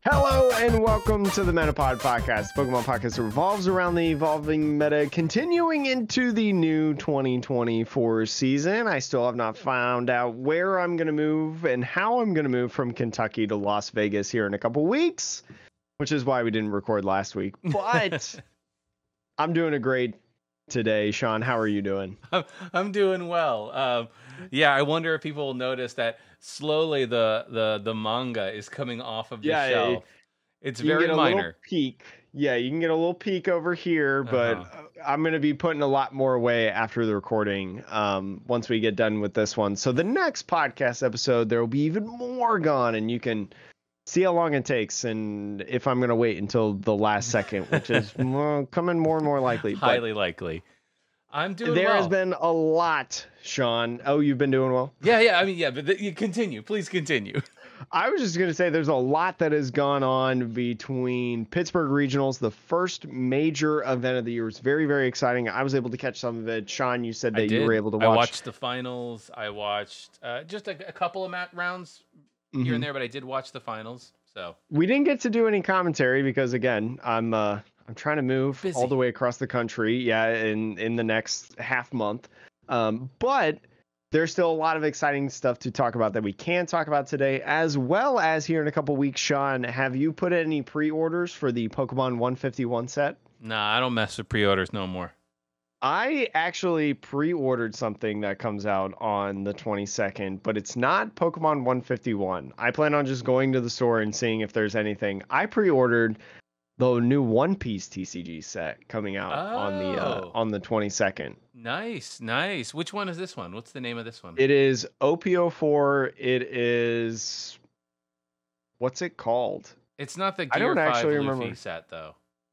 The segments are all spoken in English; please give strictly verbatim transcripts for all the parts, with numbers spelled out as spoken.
Hello and welcome to the Metapod Podcast, Pokemon podcast that revolves around the evolving meta, continuing into the new twenty twenty-four season. I still have not found out where I'm going to move and how I'm going to move from Kentucky to Las Vegas here in a couple weeks, which is why we didn't record last week. But I'm doing a great today. Sean, how are you doing? I'm, I'm doing well. Um, yeah, I wonder if people will notice that slowly the the, the manga is coming off of the Yeah, shelf. It's you can very get a minor. little peek. Yeah, you can get a little peek over here, but Uh-huh. I'm going to be putting a lot more away after the recording um, once we get done with this one. So the next podcast episode, there will be even more gone, and you can see how long it takes and if I'm going to wait until the last second, which is well, coming more and more likely. But Highly likely. I'm doing there well. has been a lot, Sean. Oh, you've been doing well? Yeah, yeah. I mean, yeah, but th- you continue. Please continue. I was just going to say there's a lot that has gone on between Pittsburgh Regionals, the first major event of the year. It's very, very exciting. I was able to catch some of it. Sean, you said I that you did. were able to watch. I watched the finals. I watched uh, just a, a couple of mat rounds here Mhm. and there, but I did watch the finals. So We didn't get to do any commentary because, again, I'm uh, I'm trying to move Busy. all the way across the country. Yeah, in in the next half month. Um, but there's still a lot of exciting stuff to talk about that we can talk about today, as well as here in a couple weeks. Sean, have you put any pre-orders for the Pokemon one fifty-one set? nah, I don't mess with pre-orders no more. I actually pre-ordered something that comes out on the twenty-second, but it's not Pokemon one fifty-one. I plan on just going to the store and seeing if there's anything. I pre-ordered the new One Piece T C G set coming out on the uh, Oh. on the twenty-second. Nice, nice. Which one is this one? What's the name of this one? It is O P O four. It is what's it called? It's not the I Gear don't five actually Luffy remember. set, though.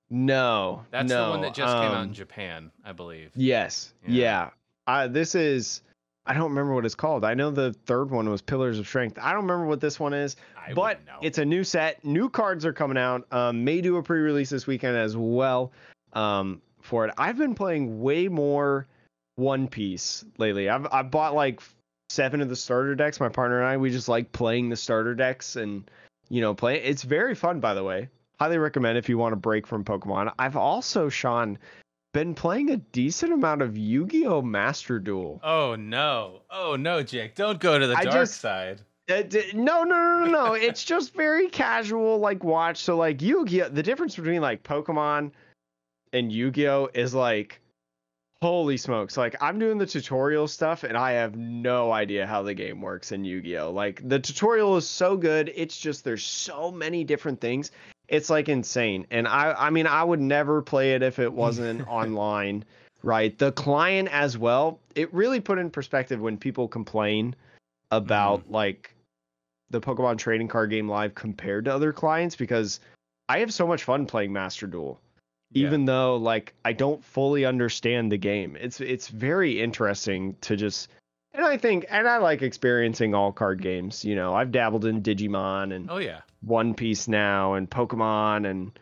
No, That's no. the one that just came out um, in Japan, I believe. Yes. Yeah. Yeah. Uh, this is, I don't remember what it's called. I know the third one was Pillars of Strength. I don't remember what this one is, I but wouldn't know. it's a new set. New cards are coming out. Um, may do a pre-release this weekend as well um, for it. I've been playing way more One Piece lately. I've, I've bought like seven of the starter decks. My partner and I, we just like playing the starter decks and, you know, play. It's very fun, by the way. Highly recommend if you want to break from Pokemon. I've also, Sean, been playing a decent amount of Yu-Gi-Oh! Master Duel. Oh no! Oh no, Jake! Don't go to the I dark just- side. Uh, d- no, no, no, no, no. It's just very casual, like watch. So like Yu-Gi-Oh! The difference between like Pokemon and Yu-Gi-Oh! Is like, holy smokes. Like I'm doing the tutorial stuff and I have no idea how the game works in Yu-Gi-Oh! Like the tutorial is so good. It's just there's so many different things. It's like insane. And I I mean I would never play it if it wasn't online, right? The client as well. It really put in perspective when people complain about like the Pokemon trading card game live compared to other clients, because I have so much fun playing Master Duel. Yeah. Even though like I don't fully understand the game. It's it's very interesting to just, and I think and I like experiencing all card games. You know, I've dabbled in Digimon and Oh yeah. One Piece now and Pokemon and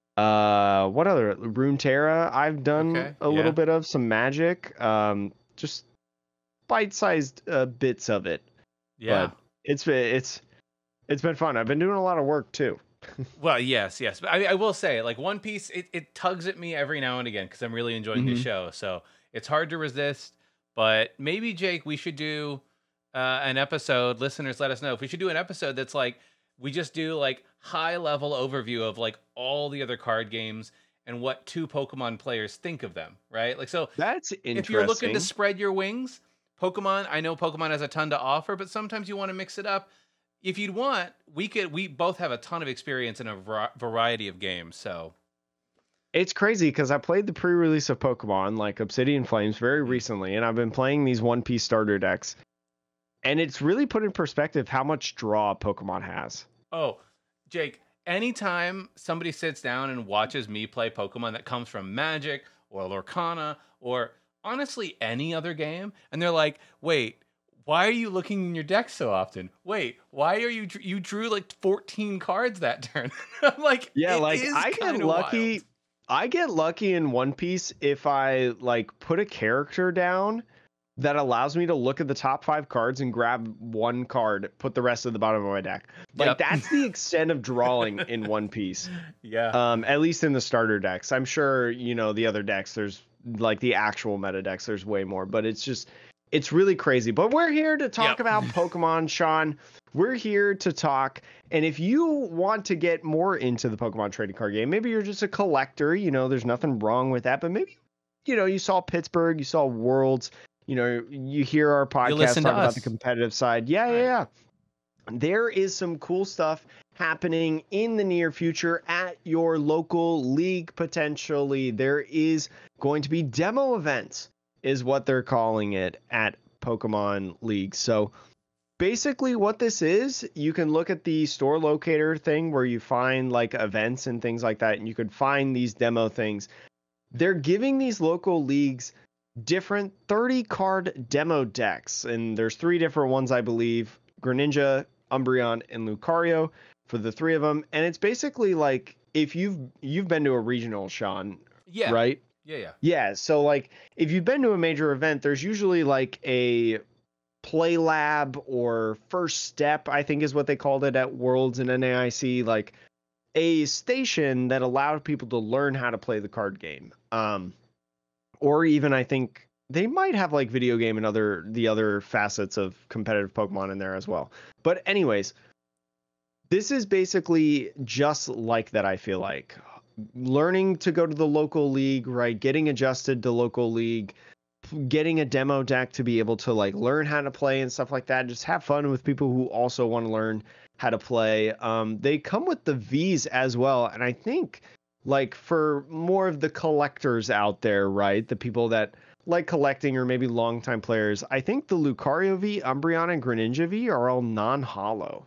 uh what other Runeterra I've done Okay, a yeah. little bit of, some Magic, um just bite-sized uh, bits of it. Yeah. But it's it's it's been fun. I've been doing a lot of work too. Well, yes, yes. But I, I will say, like One Piece, it, it tugs at me every now and again because I'm really enjoying the Mhm. show. So it's hard to resist. But maybe, Jake, we should do uh, an episode. Listeners, let us know if we should do an episode that's like we just do like high level overview of like all the other card games and what two Pokemon players think of them, right? Like so. That's interesting. If you're looking to spread your wings, Pokemon, I know Pokemon has a ton to offer, but sometimes you want to mix it up. If you'd want, we could. We both have a ton of experience in a var- variety of games. So It's crazy because I played the pre-release of Pokemon, like Obsidian Flames, very Mm. recently, and I've been playing these One Piece starter decks. And it's really put in perspective how much draw Pokemon has. Oh, Jake, anytime somebody sits down and watches me play Pokemon that comes from Magic or Lorcana or honestly any other game, and they're like, wait, why are you looking in your deck so often? Wait, why are you, you drew like fourteen cards that turn? I'm like, Yeah, it like is I get kinda lucky. wild. I get lucky in One Piece if I like put a character down that allows me to look at the top five cards and grab one card, put the rest at the bottom of my deck. Like Yep. that's the extent of drawing in One Piece. Yeah. Um, at least in the starter decks. I'm sure, you know, the other decks, there's like the actual meta decks, there's way more, but it's just, it's really crazy. But we're here to talk Yep. about Pokemon, Sean. We're here to talk. And if you want to get more into the Pokemon trading card game, maybe you're just a collector, you know, there's nothing wrong with that, but maybe, you know, you saw Pittsburgh, you saw Worlds, you know, you hear our podcast listen to talk about us. the competitive side. Yeah, yeah, Right. yeah. There is some cool stuff happening in the near future at your local league, potentially. There is going to be demo events, is what they're calling it, at Pokemon League. So basically what this is, you can look at the store locator thing where you find like events and things like that, and you could find these demo things. They're giving these local leagues different thirty card demo decks, and there's three different ones, I believe: Greninja, Umbreon, and Lucario for the three of them. And it's basically like, if you've you've been to a regional, Sean, Yeah. right? Yeah. Yeah. Yeah, so like if you've been to a major event, there's usually like a play lab or first step, I think is what they called it at Worlds and N A I C, like a station that allowed people to learn how to play the card game. Um, or even I think they might have like video game and other the other facets of competitive Pokemon in there as well. But anyways, this is basically just like that, I feel like. Learning to go to the local league, right? Getting adjusted to local league, getting a demo deck to be able to like learn how to play and stuff like that. Just have fun with people who also want to learn how to play. Um, they come with the V's as well. And I think like for more of the collectors out there, right? The people that like collecting or maybe longtime players, I think the Lucario V, Umbreon, and Greninja V are all non-hollow.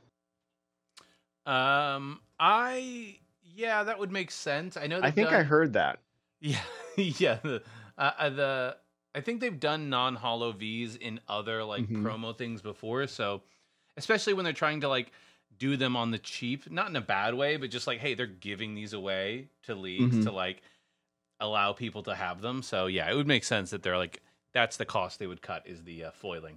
Um, I yeah, that would make sense. I know. I they've think done, I heard that. Yeah, yeah. The, uh, the I think they've done non-hollow Vs in other like Mhm. promo things before. So, especially when they're trying to like do them on the cheap, not in a bad way, but just like, hey, they're giving these away to leagues Mhm. to like allow people to have them. So yeah, it would make sense that they're like that's the cost they would cut is the uh, foiling.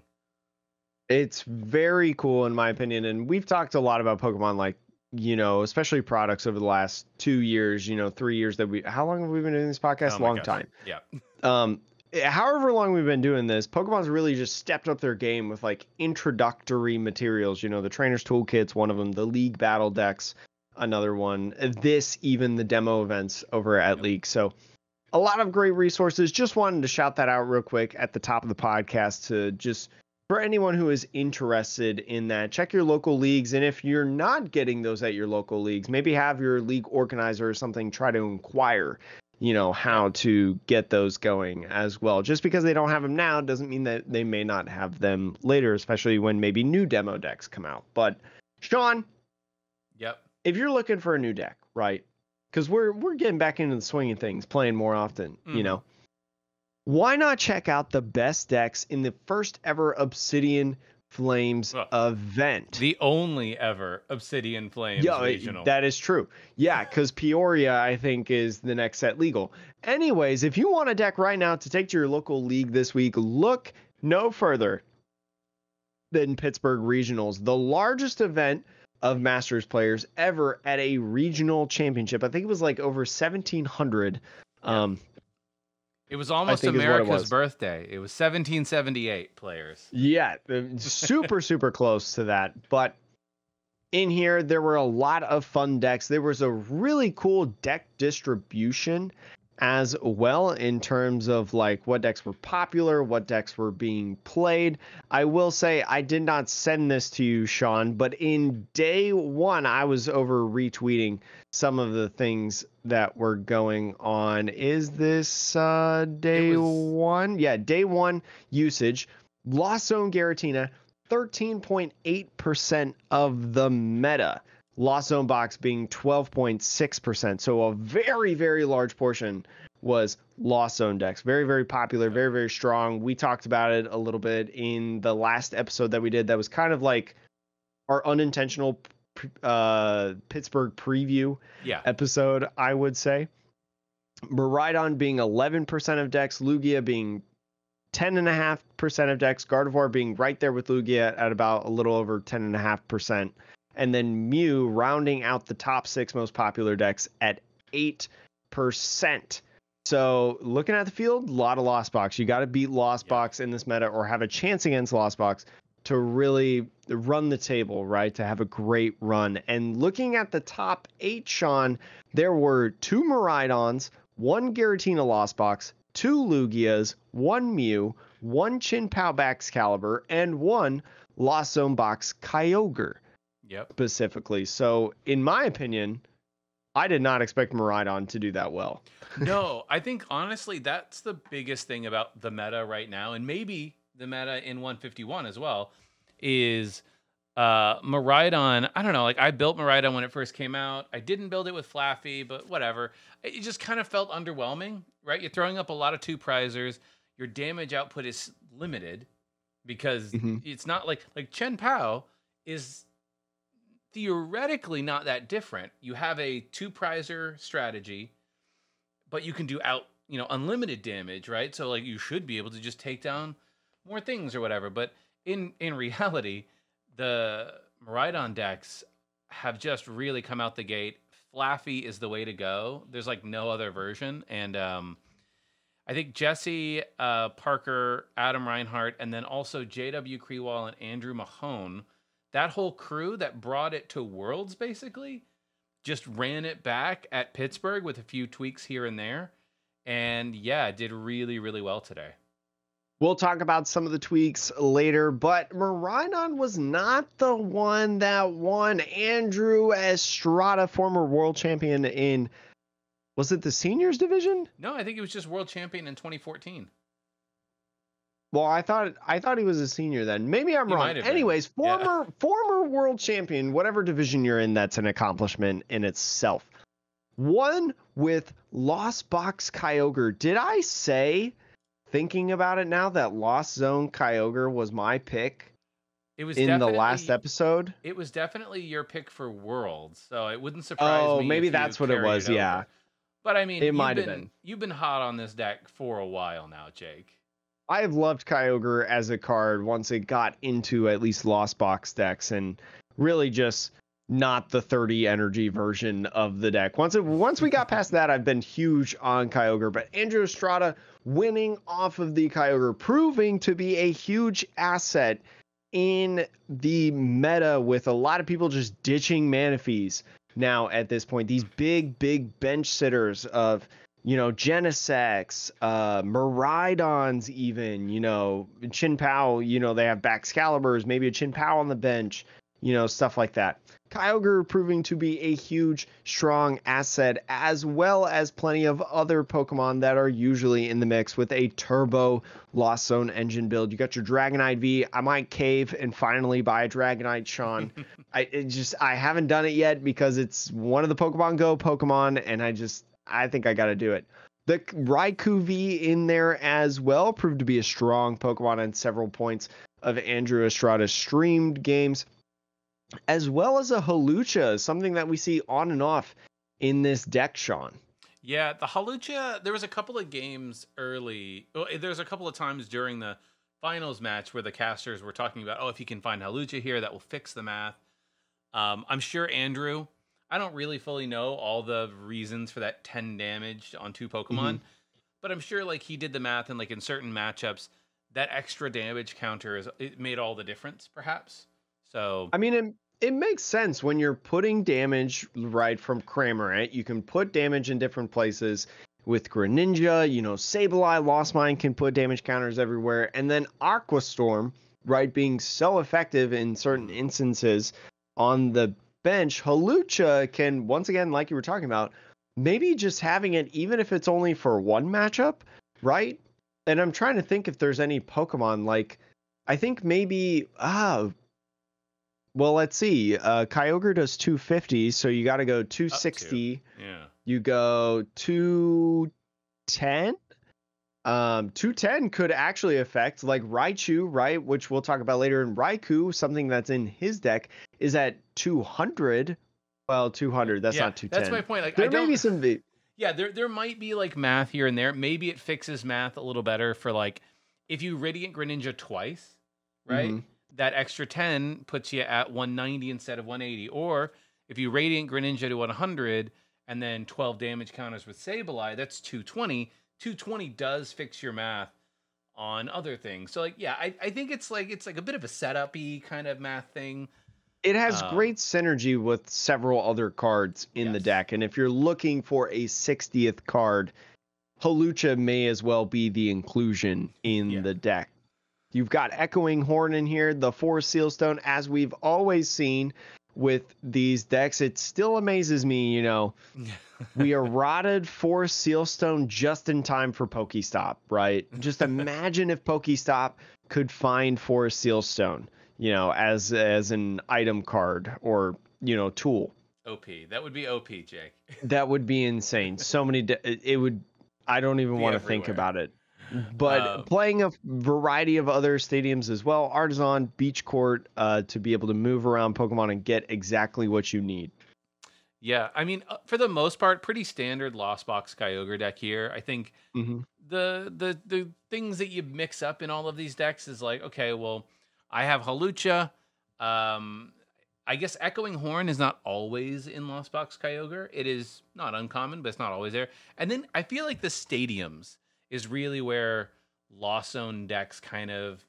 It's very cool in my opinion, and we've talked a lot about Pokemon, like, you know, especially products over the last two years, you know, three years that we. How long have we been doing this podcast? Oh my Long gosh. time. Yeah. Um, however long we've been doing this, Pokemon's really just stepped up their game with like introductory materials. You know, the Trainer's Toolkit's one of them, the League Battle Decks, another one. This, even the demo events over at Yep. League. So a lot of great resources. Just wanted to shout that out real quick at the top of the podcast to just. For anyone who is interested in that, check your local leagues. And if you're not getting those at your local leagues, maybe have your league organizer or something try to inquire, you know, how to get those going as well. Just because they don't have them now doesn't mean that they may not have them later, especially when maybe new demo decks come out. But Sean, Yep. if you're looking for a new deck, right? Because we're we're getting back into the swing of things, playing more often, Mhm. you know. Why not check out the best decks in the first ever Obsidian Flames Ugh. event? The only ever Obsidian Flames Yeah, regional. that is true. Yeah, because Peoria, I think, is the next set legal. Anyways, if you want a deck right now to take to your local league this week, look no further than Pittsburgh Regionals, the largest event of Masters players ever at a regional championship. I think it was like over seventeen hundred. Yeah. Um, It was almost think is what it America's was. birthday. It was seventeen seventy-eight players. Yeah, uh, super, super close to that. But in here, there were a lot of fun decks. There was a really cool deck distribution as well in terms of like what decks were popular, what decks were being played. I will say I did not send this to you, Sean, but in day one, I was over retweeting some of the things that were going on. Is this uh, day was- one? Yeah, day one usage. Lost Zone Giratina, thirteen point eight percent of the meta. Lost Zone Box being twelve point six percent. So a very, very large portion was Lost Zone decks. Very, very popular, very, very strong. We talked about it a little bit in the last episode that we did. That was kind of like our unintentional uh, Pittsburgh preview Yeah. episode, I would say. Miraidon being eleven percent of decks, Lugia being ten point five percent of decks, Gardevoir being right there with Lugia at about a little over ten point five percent, and then Mew rounding out the top six most popular decks at eight percent. So looking at the field, a lot of Lost Box. You got to beat Lost Yeah. Box in this meta or have a chance against Lost Box to really run the table, right? To have a great run. And looking at the top eight, Sean, there were two Miraidons, one Giratina Lost Box, two Lugias, one Mew, one Chin-Pao Baxcalibur, and one Lost Zone Box Kyogre Yep. specifically. So in my opinion, I did not expect Miraidon to do that well. No, I think honestly that's the biggest thing about the meta right now, and maybe the meta in one fifty-one as well, is uh Miraidon. I don't know, like I built Miraidon when it first came out. I didn't build it with Flaffy, but whatever. It just kind of felt underwhelming, right? You're throwing up a lot of two prizers. Your damage output is limited because Mhm. it's not like like Chen Pao is theoretically not that different. You have a two prizer strategy, but you can do out, you know, unlimited damage, right? So like you should be able to just take down more things or whatever. But in in reality, the Miraidon decks have just really come out the gate. Flaffy is the way to go. There's like no other version. And um I think Jesse, uh, Parker, Adam Reinhart, and then also J W Krewall and Andrew Mahone, that whole crew that brought it to Worlds basically just ran it back at Pittsburgh with a few tweaks here and there. And yeah, did really, really well today. We'll talk about some of the tweaks later, but Miraidon was not the one that won. Andrew Estrada, former world champion in, was it the seniors division? No, I think he was just world champion in twenty fourteen. Well, I thought I thought he was a senior then. Maybe I'm He wrong. might have been. Anyways, Yeah. former former world champion, whatever division you're in, that's an accomplishment in itself. One with Lost Box Kyogre. Did I say, thinking about it now, that Lost Zone Kyogre was my pick It was in the definitely- last episode? It was definitely your pick for Worlds, so it wouldn't surprise me. Oh, if maybe you that's what it carried was, yeah. over. But I mean, It you've might have been, been. you've been hot on this deck for a while now, Jake. I have loved Kyogre as a card once it got into at least Lost Box decks, and really just not the thirty energy version of the deck. Once it, once we got past that, I've been huge on Kyogre, but Andrew Estrada winning off of the Kyogre, proving to be a huge asset in the meta, with a lot of people just ditching Manaphy's now at this point. These big, big bench sitters of, you know, Genesects, uh, Miraidons even, you know, Chin-Pao, you know, they have Baxcaliburs, maybe a Chin-Pao on the bench, you know, stuff like that. Kyogre proving to be a huge, strong asset, as well as plenty of other Pokemon that are usually in the mix with a turbo Lost Zone engine build. You got your Dragonite V. I might cave and finally buy a Dragonite, Sean. I it just I haven't done it yet because it's one of the Pokemon Go Pokemon, and I just I think I got to do it. The Raikou V in there as well proved to be a strong Pokemon on several points of Andrew Estrada's streamed games, as well as a Hawlucha, something that we see on and off in this deck, Sean. Yeah, the Hawlucha, there was a couple of games early. Well, there was a couple of times during the finals match where the casters were talking about, oh, if you can find Hawlucha here, that will fix the math. Um, I'm sure Andrew, I don't really fully know all the reasons for that ten damage on two Pokemon, Mhm. but I'm sure like he did the math, and like in certain matchups, that extra damage counter is it made all the difference, perhaps. So I mean, it, it makes sense when you're putting damage right from Cramorant. You can put damage in different places. With Greninja, you know, Sableye, Lost Mine can put damage counters everywhere. And then Aqua Storm, right, being so effective in certain instances on the bench. Hawlucha can, once again, like you were talking about, maybe just having it, even if it's only for one matchup, right? And I'm trying to think if there's any Pokemon, like, I think maybe, ah, well, let's see. Uh, Kyogre does two fifty, so you got to go two sixty. yeah. You go two ten. Um, two ten could actually affect like Raichu, right? Which we'll talk about later. In Raikou, something that's in his deck is at two hundred. Well, two hundred. That's Yeah, not two ten. That's my point. Like There I may don't, be some. V- Yeah, there there might be like math here and there. Maybe it fixes math a little better for like if you Radiant Greninja twice, right, Mm-hmm. that extra ten puts you at one ninety instead of one eighty. Or if you Radiant Greninja to one hundred and then twelve damage counters with Sableye, that's two twenty. two twenty does fix your math on other things. So like, yeah, I, I think it's like it's like a bit of a setup-y kind of math thing. It has Um, great synergy with several other cards in the Yes. deck. And if you're looking for a sixtieth card, Hawlucha may as well be the inclusion in Yeah. the deck. You've got Echoing Horn in here, the Forest Sealstone, as we've always seen with these decks. It still amazes me, you know, we eroded Forest Sealstone just in time for Pokestop, right? Just imagine if Pokestop could find Forest Sealstone, you know, as as an item card or, you know, tool. O P. That would be O P, Jake. That would be insane. So many de- it it would I don't even Be want to think everywhere. about it. But Um, playing a variety of other stadiums as well, Artisan, Beach Court, uh, to be able to move around Pokemon and get exactly what you need. Yeah, I mean, uh, for the most part, pretty standard Lost Box Kyogre deck here. I think Mm-hmm. the the the things that you mix up in all of these decks is like, okay, well, I have Hawlucha. Um, I guess Echoing Horn is not always in Lost Box Kyogre. It is not uncommon, but it's not always there. And then I feel like the stadiums is really where Lost Zone decks kind of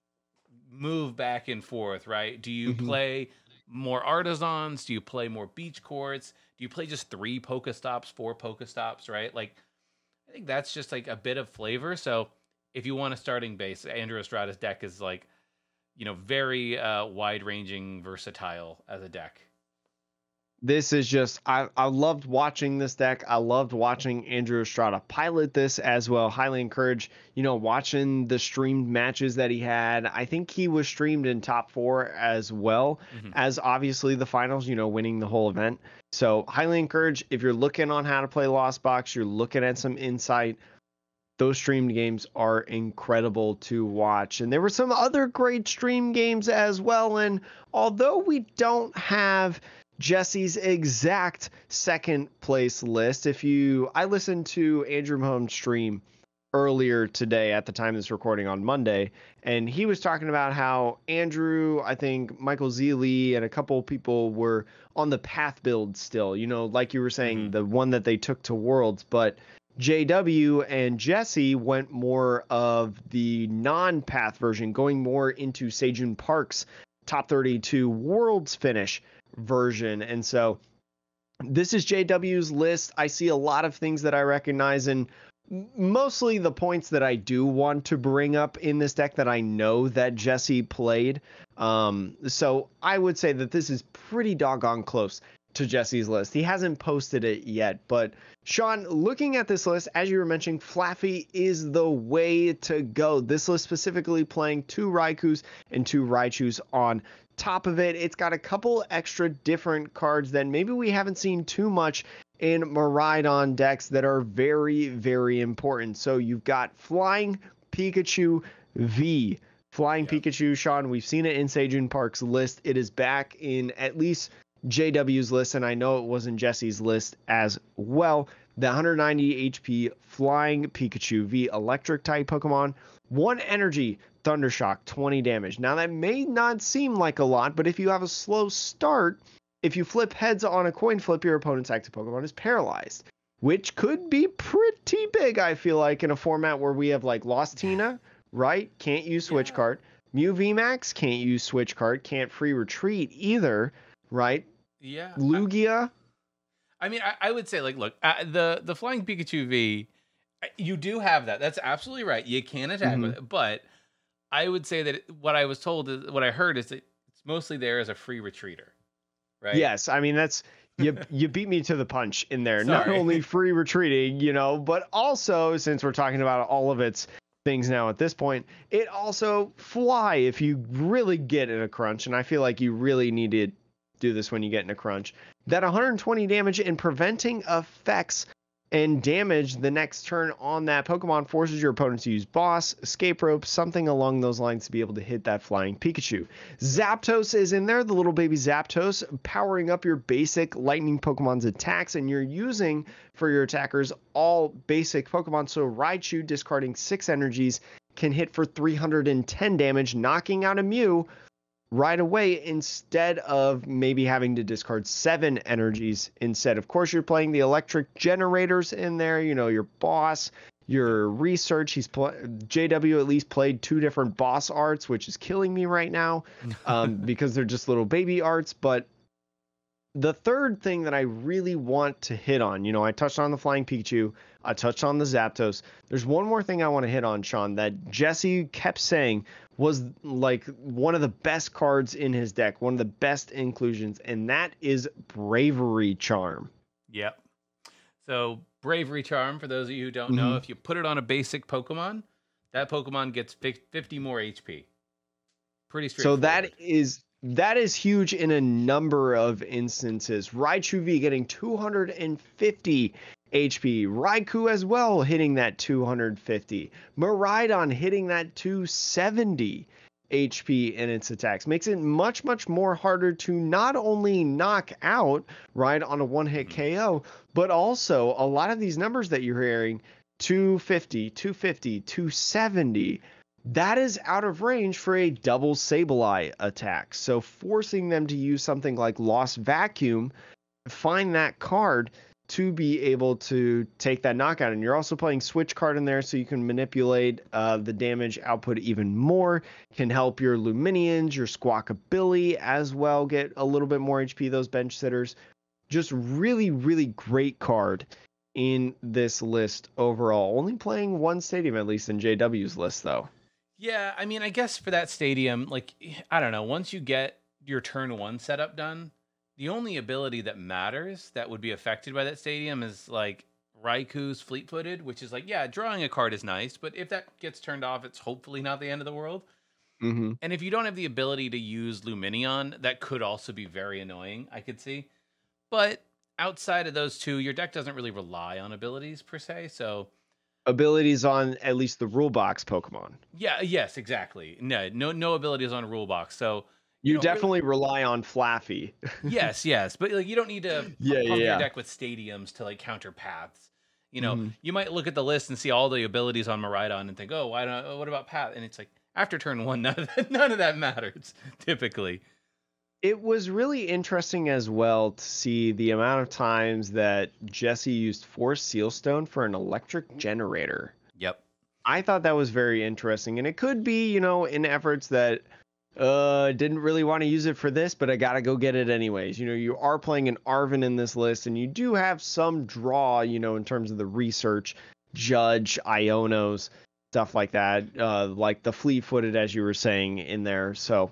move back and forth, right? Do you Mhm. play more Artisans? Do you play more Beach Courts? Do you play just three Pokestops, four Pokestops, right? Like, I think that's just like a bit of flavor. So if you want a starting base, Andrew Estrada's deck is like, you know, very uh, wide-ranging, versatile as a deck. This is just I, I loved watching this deck. I loved watching Andrew Estrada pilot this as well. Highly encourage, you know, watching the streamed matches that he had. I think he was streamed in top four as well Mhm. as obviously the finals, you know, winning the whole event. So highly encourage if you're looking on how to play Lost Box, you're looking at some insight. Those streamed games are incredible to watch. And there were some other great stream games as well. And although we don't have Jesse's exact second place list, if you I listened to Andrew Mahomes stream earlier today at the time of this recording on Monday, and he was talking about how Andrew, I think Michael Zealy and a couple of people were on the path build still, you know, like you were saying, Mhm. the one that they took to Worlds, but J W and Jesse went more of the non-path version, going more into Sejun Park's top thirty-two Worlds finish version. And so this is J W's list. I see a lot of things that I recognize, and mostly the points that I do want to bring up in this deck that I know that Jesse played. Um, so I would say that this is pretty doggone close to Jesse's list. He hasn't posted it yet, but Sean, looking at this list, as you were mentioning, Flaffy is the way to go. This list specifically playing two Raikus and two Raichus on top of it. It's got a couple extra different cards that maybe we haven't seen too much in Miraidon decks that are very, very important. So you've got Flying Pikachu V. Flying Yep. Pikachu, Sean, we've seen it in Sejun Park's list. It is back in at least J W's list, and I know it was in Jesse's list as well. The one hundred ninety H P Flying Pikachu V electric type Pokemon. One energy, Thundershock, twenty damage. Now that may not seem like a lot, but if you have a slow start, if you flip heads on a coin flip, your opponent's active Pokemon is paralyzed, which could be pretty big, I feel like, in a format where we have like Lost Tina, right? Can't use Switch Yeah. Card. Mew V MAX can't use Switch Card, can't free retreat either, right? Yeah. I- Lugia, I mean, I, I would say, like, look, uh, the the Flying Pikachu V, uh, you do have that. That's absolutely right. You can attack Mhm. with it, but I would say that it, what I was told is what I heard is that it's mostly there as a free retreater, right? yes, I mean that's you you beat me to the punch in there. Not Sorry. only free retreating, you know, but also since we're talking about all of its things now at this point, it also fly if you really get in a crunch, and I feel like you really need to do this when you get in a crunch. That one hundred twenty damage and preventing effects and damage the next turn on that Pokemon forces your opponent to use Boss, Escape Rope, something along those lines to be able to hit that Flying Pikachu. Zapdos is in there, the little baby Zapdos, powering up your basic Lightning Pokemon's attacks, and you're using for your attackers all basic Pokemon. So Raichu discarding six energies can hit for three hundred ten damage, knocking out a Mew right away instead of maybe having to discard seven energies instead. Of course, you're playing the electric generators in there, you know, your boss, your research. He's pl- J W at least played two different boss arts, which is killing me right now um, because they're just little baby arts. But the third thing that I really want to hit on, you know, I touched on the Flying Pikachu, I touched on the Zapdos. There's one more thing I want to hit on, Sean, that Jesse kept saying was like one of the best cards in his deck, one of the best inclusions, and that is Bravery Charm. Yep. So Bravery Charm, for those of you who don't know, Mhm. if you put it on a basic Pokemon, that Pokemon gets fifty more H P. Pretty So straightforward. that is that is huge in a number of instances. Raichu V getting two hundred fifty H P. Raikou as well hitting that two hundred fifty. Miraidon hitting that two hundred seventy H P in its attacks. Makes it much, much more harder to not only knock out, right, on a one-hit Mhm. K O, but also a lot of these numbers that you're hearing, two fifty, two fifty, two seventy, that is out of range for a double Sableye attack. So forcing them to use something like Lost Vacuum, find that card to be able to take that knockout. And you're also playing Switch card in there, so you can manipulate uh, the damage output even more. Can help your Luminions, your Squawkabilly as well get a little bit more H P, those bench sitters. Just really, really great card in this list overall. Only playing one stadium, at least in J W's list, though. Yeah, I mean, I guess for that stadium, like, I don't know, once you get your turn one setup done, the only ability that matters that would be affected by that stadium is like Raikou's Fleet Footed, which is like, yeah, drawing a card is nice, but if that gets turned off, it's hopefully not the end of the world. Mm-hmm. And if you don't have the ability to use Luminion, that could also be very annoying, I could see. But outside of those two, your deck doesn't really rely on abilities per se, so Abilities on at least the rule box Pokemon. yeah, yes, exactly. No, no, no abilities on a rule box. So You, you know, definitely really rely on Flaffy. yes, yes, but like you don't need to Yeah, pump yeah, your yeah. deck with stadiums to like counter paths. You know, Mhm. you might look at the list and see all the abilities on Miraidon and think, oh, why don't? oh, What about path? And it's like after turn one, none of that, none of that matters typically. It was really interesting as well to see the amount of times that Jesse used Force Sealstone for an electric generator. Yep. I thought that was very interesting, and it could be, you know, in efforts that uh didn't really want to use it for this, but I gotta go get it anyways. You know, you are playing an Arven in this list, and you do have some draw, you know, in terms of the research, Judge, Ionos, stuff like that, uh, like the Fleet-footed, as you were saying in there. So,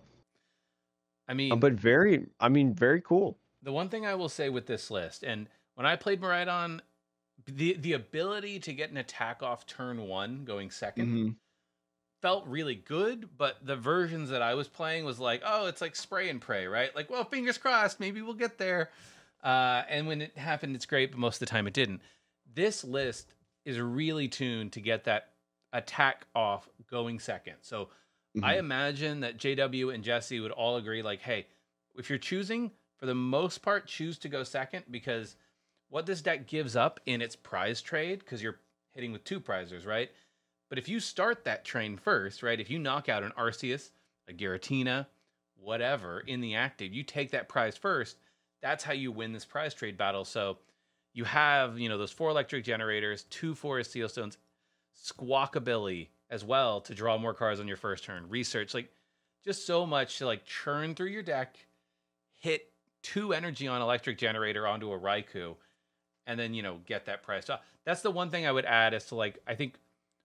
I uh, mean, but very, I mean, very cool. the one thing I will say with this list, and when I played Miraidon, the the ability to get an attack off turn one going 2nd Mhm. felt really good, but the versions that I was playing was like, oh, it's like spray and pray, right? Like, well, fingers crossed, maybe we'll get there. Uh, and when it happened, it's great, but most of the time it didn't. This list is really tuned to get that attack off going second. So I Mhm. imagine that J W and Jesse would all agree, like, hey, if you're choosing, for the most part, choose to go second, because what this deck gives up in its prize trade, because you're hitting with two prizers, right? But if you start that train first, right? If you knock out an Arceus, a Giratina, whatever in the active, you take that prize first. That's how you win this prize trade battle. So you have, you know, those four electric generators, two Forest Sealstones, Squawkabilly as well to draw more cards on your first turn. Research, like just so much to like churn through your deck, hit two energy on electric generator onto a Raikou, and then, you know, get that price off. That's the one thing I would add as to like, I think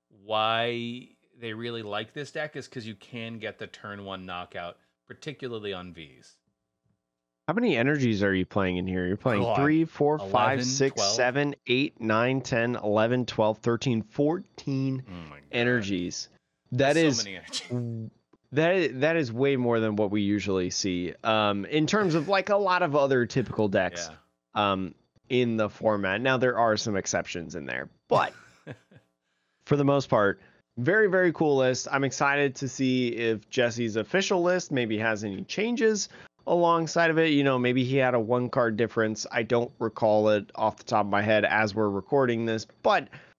why they really like this deck is because you can get the turn one knockout, particularly on Vs. How many energies are you playing in here? You're playing God. three, four, five, eleven, six, twelve. seven, eight, nine, ten, eleven, twelve, thirteen, fourteen Oh my God. energies. That That's is so many energies. that that is way more than what we usually see. Um, in terms of like a lot of other typical decks. Yeah. Um, in the format. Now there are some exceptions in there, but for the most part, very, very cool list. I'm excited to see if Jesse's official list maybe has any changes alongside of it. You know, maybe he had a one card difference. I don't recall it off the top of my head as we're recording this, but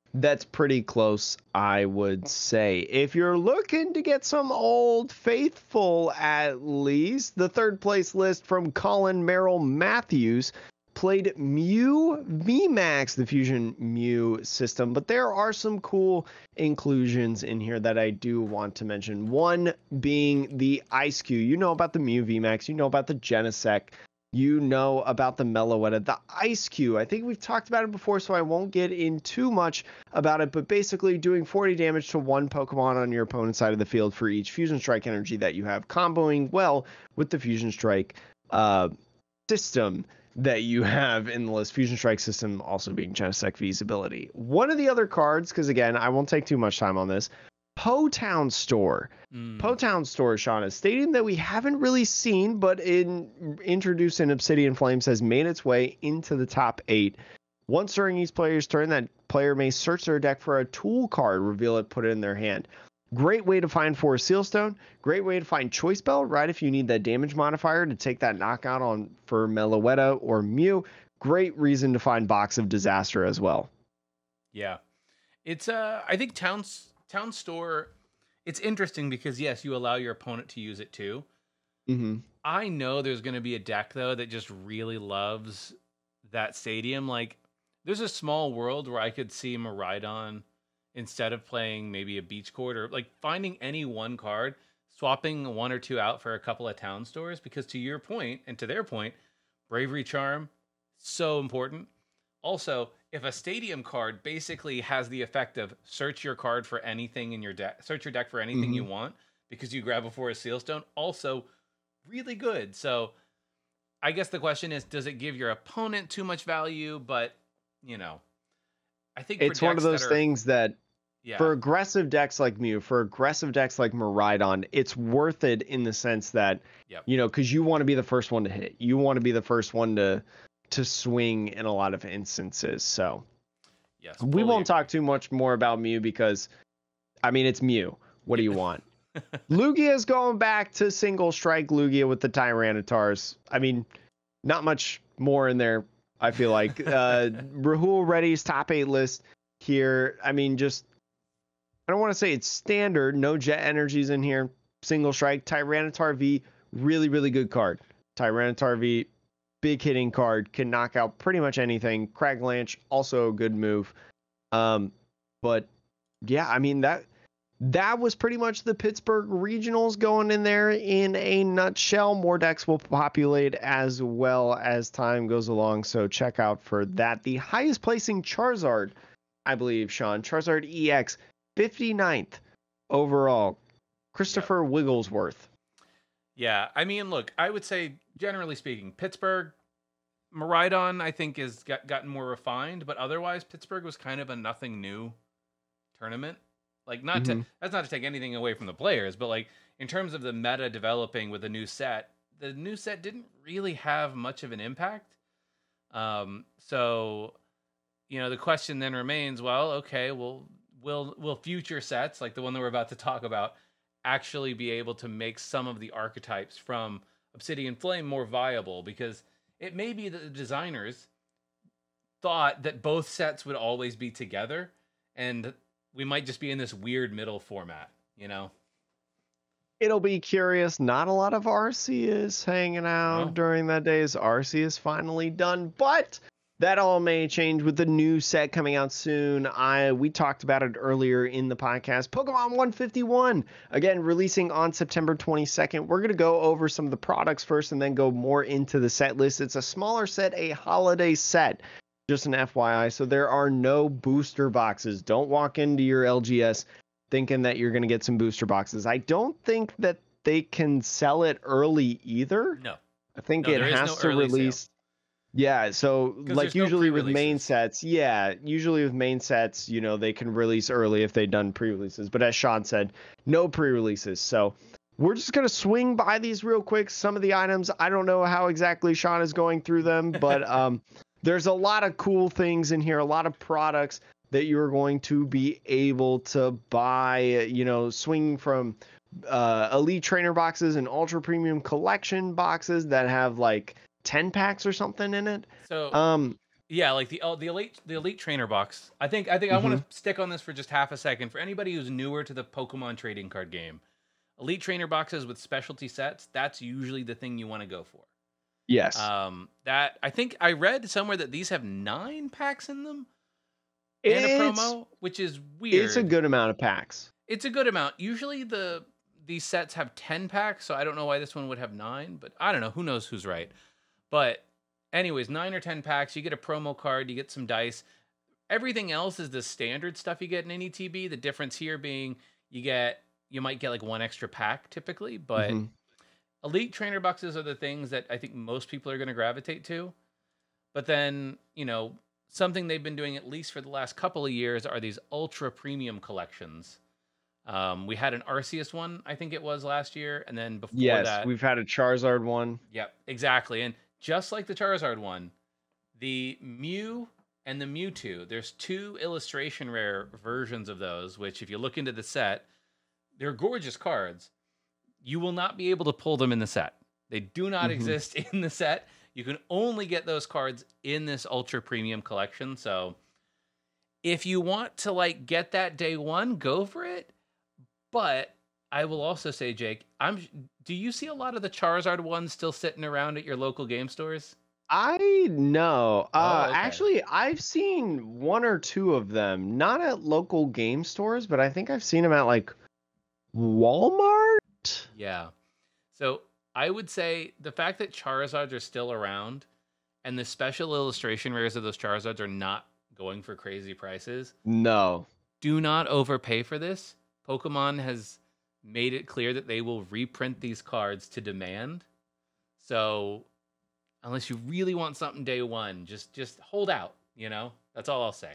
That's pretty close, I would say. If you're looking to get some Old Faithful, at least, the third place list from Colin Merrill Matthews played Mew V MAX, the Fusion Mew system, but there are some cool inclusions in here that I do want to mention. One being the Ice Cube. You know about the Mew V MAX, you know about the Genesect, you know about the Meloetta, the Ice Cube. I think we've talked about it before, so I won't get in too much about it, but basically doing forty damage to one Pokemon on your opponent's side of the field for each Fusion Strike energy that you have, comboing well with the Fusion Strike uh, system that you have in the list. Fusion Strike system also being Genesect V's ability. One of the other cards, because again, I won't take too much time on this, Po Town Store. Mm. Po Town Store, Sean, a stadium that we haven't really seen, but in introduced in Obsidian Flames has made its way into the top eight. Once during each player's turn, that player may search their deck for a tool card, reveal it, put it in their hand. Great way to find Forest Sealstone. Great way to find Choice Bell, right? If you need that damage modifier to take that knockout on for Meloetta or Mew. Great reason to find Box of Disaster as well. Yeah. It's, uh, I think Towns... Town Store, it's interesting because, yes, you allow your opponent to use it too. Mm-hmm. I know there's going to be a deck, though, that just really loves that stadium. Like, there's a small world where I could see Miraidon instead of playing maybe a Beach Court, or like finding any one card, swapping one or two out for a couple of Town Stores, because to your point and to their point, Bravery Charm, so important. Also, if a stadium card basically has the effect of search your card for anything in your deck, search your deck for anything mm-hmm. you want, because you grab a Forest Sealstone, also really good. So I guess the question is, does it give your opponent too much value? But, you know, I think it's one of those that are, things that yeah. for aggressive decks like Mew, for aggressive decks like Miraidon, it's worth it in the sense that, yep. you know, because you want to be the first one to hit. You want to be the first one to to swing in a lot of instances. So yes, we won't agree. talk too much more about Mew because, I mean, it's Mew. What do you want? Lugia is going back to single strike Lugia with the Tyrannitars. I mean, not much more in there, I feel like. uh, Rahul Reddy's top eight list here. I mean, just, I don't want to say it's standard. No Jet Energies in here. Single strike. Tyranitar V, really, really good card. Tyranitar V, big hitting card, can knock out pretty much anything. Craglanch, also a good move. Um, but yeah, I mean, that that was pretty much the Pittsburgh Regionals going in there in a nutshell. More decks will populate as well as time goes along, so check out for that. The highest placing Charizard, I believe, Sean, Charizard E X, fifty-ninth overall. Christopher yep. Wigglesworth. Yeah, I mean, look, I would say, generally speaking, Pittsburgh, Miraidon, I think, has got, gotten more refined, but otherwise, Pittsburgh was kind of a nothing new tournament. Like, not mm-hmm. to, that's not to take anything away from the players, but like, in terms of the meta developing with the new set, the new set didn't really have much of an impact. Um, so, you know, the question then remains, well, okay, well, will, will future sets, like the one that we're about to talk about, actually be able to make some of the archetypes from Obsidian Flame more viable? Because it may be that the designers thought that both sets would always be together, and we might just be in this weird middle format, you know? It'll be curious. Not a lot of Arceus hanging out no. during that day, as Arceus finally done, but that all may change with the new set coming out soon. I we talked about it earlier in the podcast. Pokemon one fifty-one, again, releasing on September twenty-second. We're going to go over some of the products first and then go more into the set list. It's a smaller set, a holiday set, just an F Y I. So there are no booster boxes. Don't walk into your L G S thinking that you're going to get some booster boxes. I don't think that they can sell it early either. No. I think no, it has no to release. Sale. Yeah, so like usually no with main sets, yeah, usually with main sets, you know, they can release early if they've done pre-releases. But as Sean said, no pre-releases. So we're just going to swing by these real quick. Some of the items, I don't know how exactly Sean is going through them, but um, there's a lot of cool things in here, a lot of products that you're going to be able to buy, you know, swing from uh, Elite Trainer boxes and Ultra Premium Collection boxes that have like ten packs or something in it. So um Yeah, like the oh, the elite the elite trainer box. I think I think I Mm-hmm. want to stick on this for just half a second for anybody who's newer to the Pokemon trading card game. Elite trainer boxes with specialty sets, that's usually the thing you want to go for. Yes. Um that I think I read somewhere that these have nine packs in them and a It's promo, which is weird. it's a good amount of packs. It's a good amount. Usually the these sets have ten packs, so I don't know why this one would have nine, but I don't know, who knows who's right. But anyways, nine or ten packs, you get a promo card, you get some dice. Everything else is the standard stuff you get in any T B. The difference here being you get you might get like one extra pack typically, but Mhm. elite trainer boxes are the things that I think most people are going to gravitate to. But then, you know, something they've been doing at least for the last couple of years are these ultra premium collections. Um, we had an Arceus one, I think it was last year, and then before Yes, that, we've had a Charizard one. yep, exactly. And just like the Charizard one, the Mew and the Mewtwo, there's two illustration rare versions of those, which if you look into the set, they're gorgeous cards. You will not be able to pull them in the set. They do not Mhm. exist in the set. You can only get those cards in this ultra premium collection. So if you want to like get that day one, go for it. But I will also say, Jake, I'm do you see a lot of the Charizard ones still sitting around at your local game stores? I know. Uh, Oh, okay. Actually, I've seen one or two of them, not at local game stores, but I think I've seen them at like Walmart. Yeah. So I would say the fact that Charizards are still around and the special illustration rares of those Charizards are not going for crazy prices, No. do not overpay for this. Pokemon has made it clear that they will reprint these cards to demand. So unless you really want something day one, just just hold out, you know? That's all I'll say.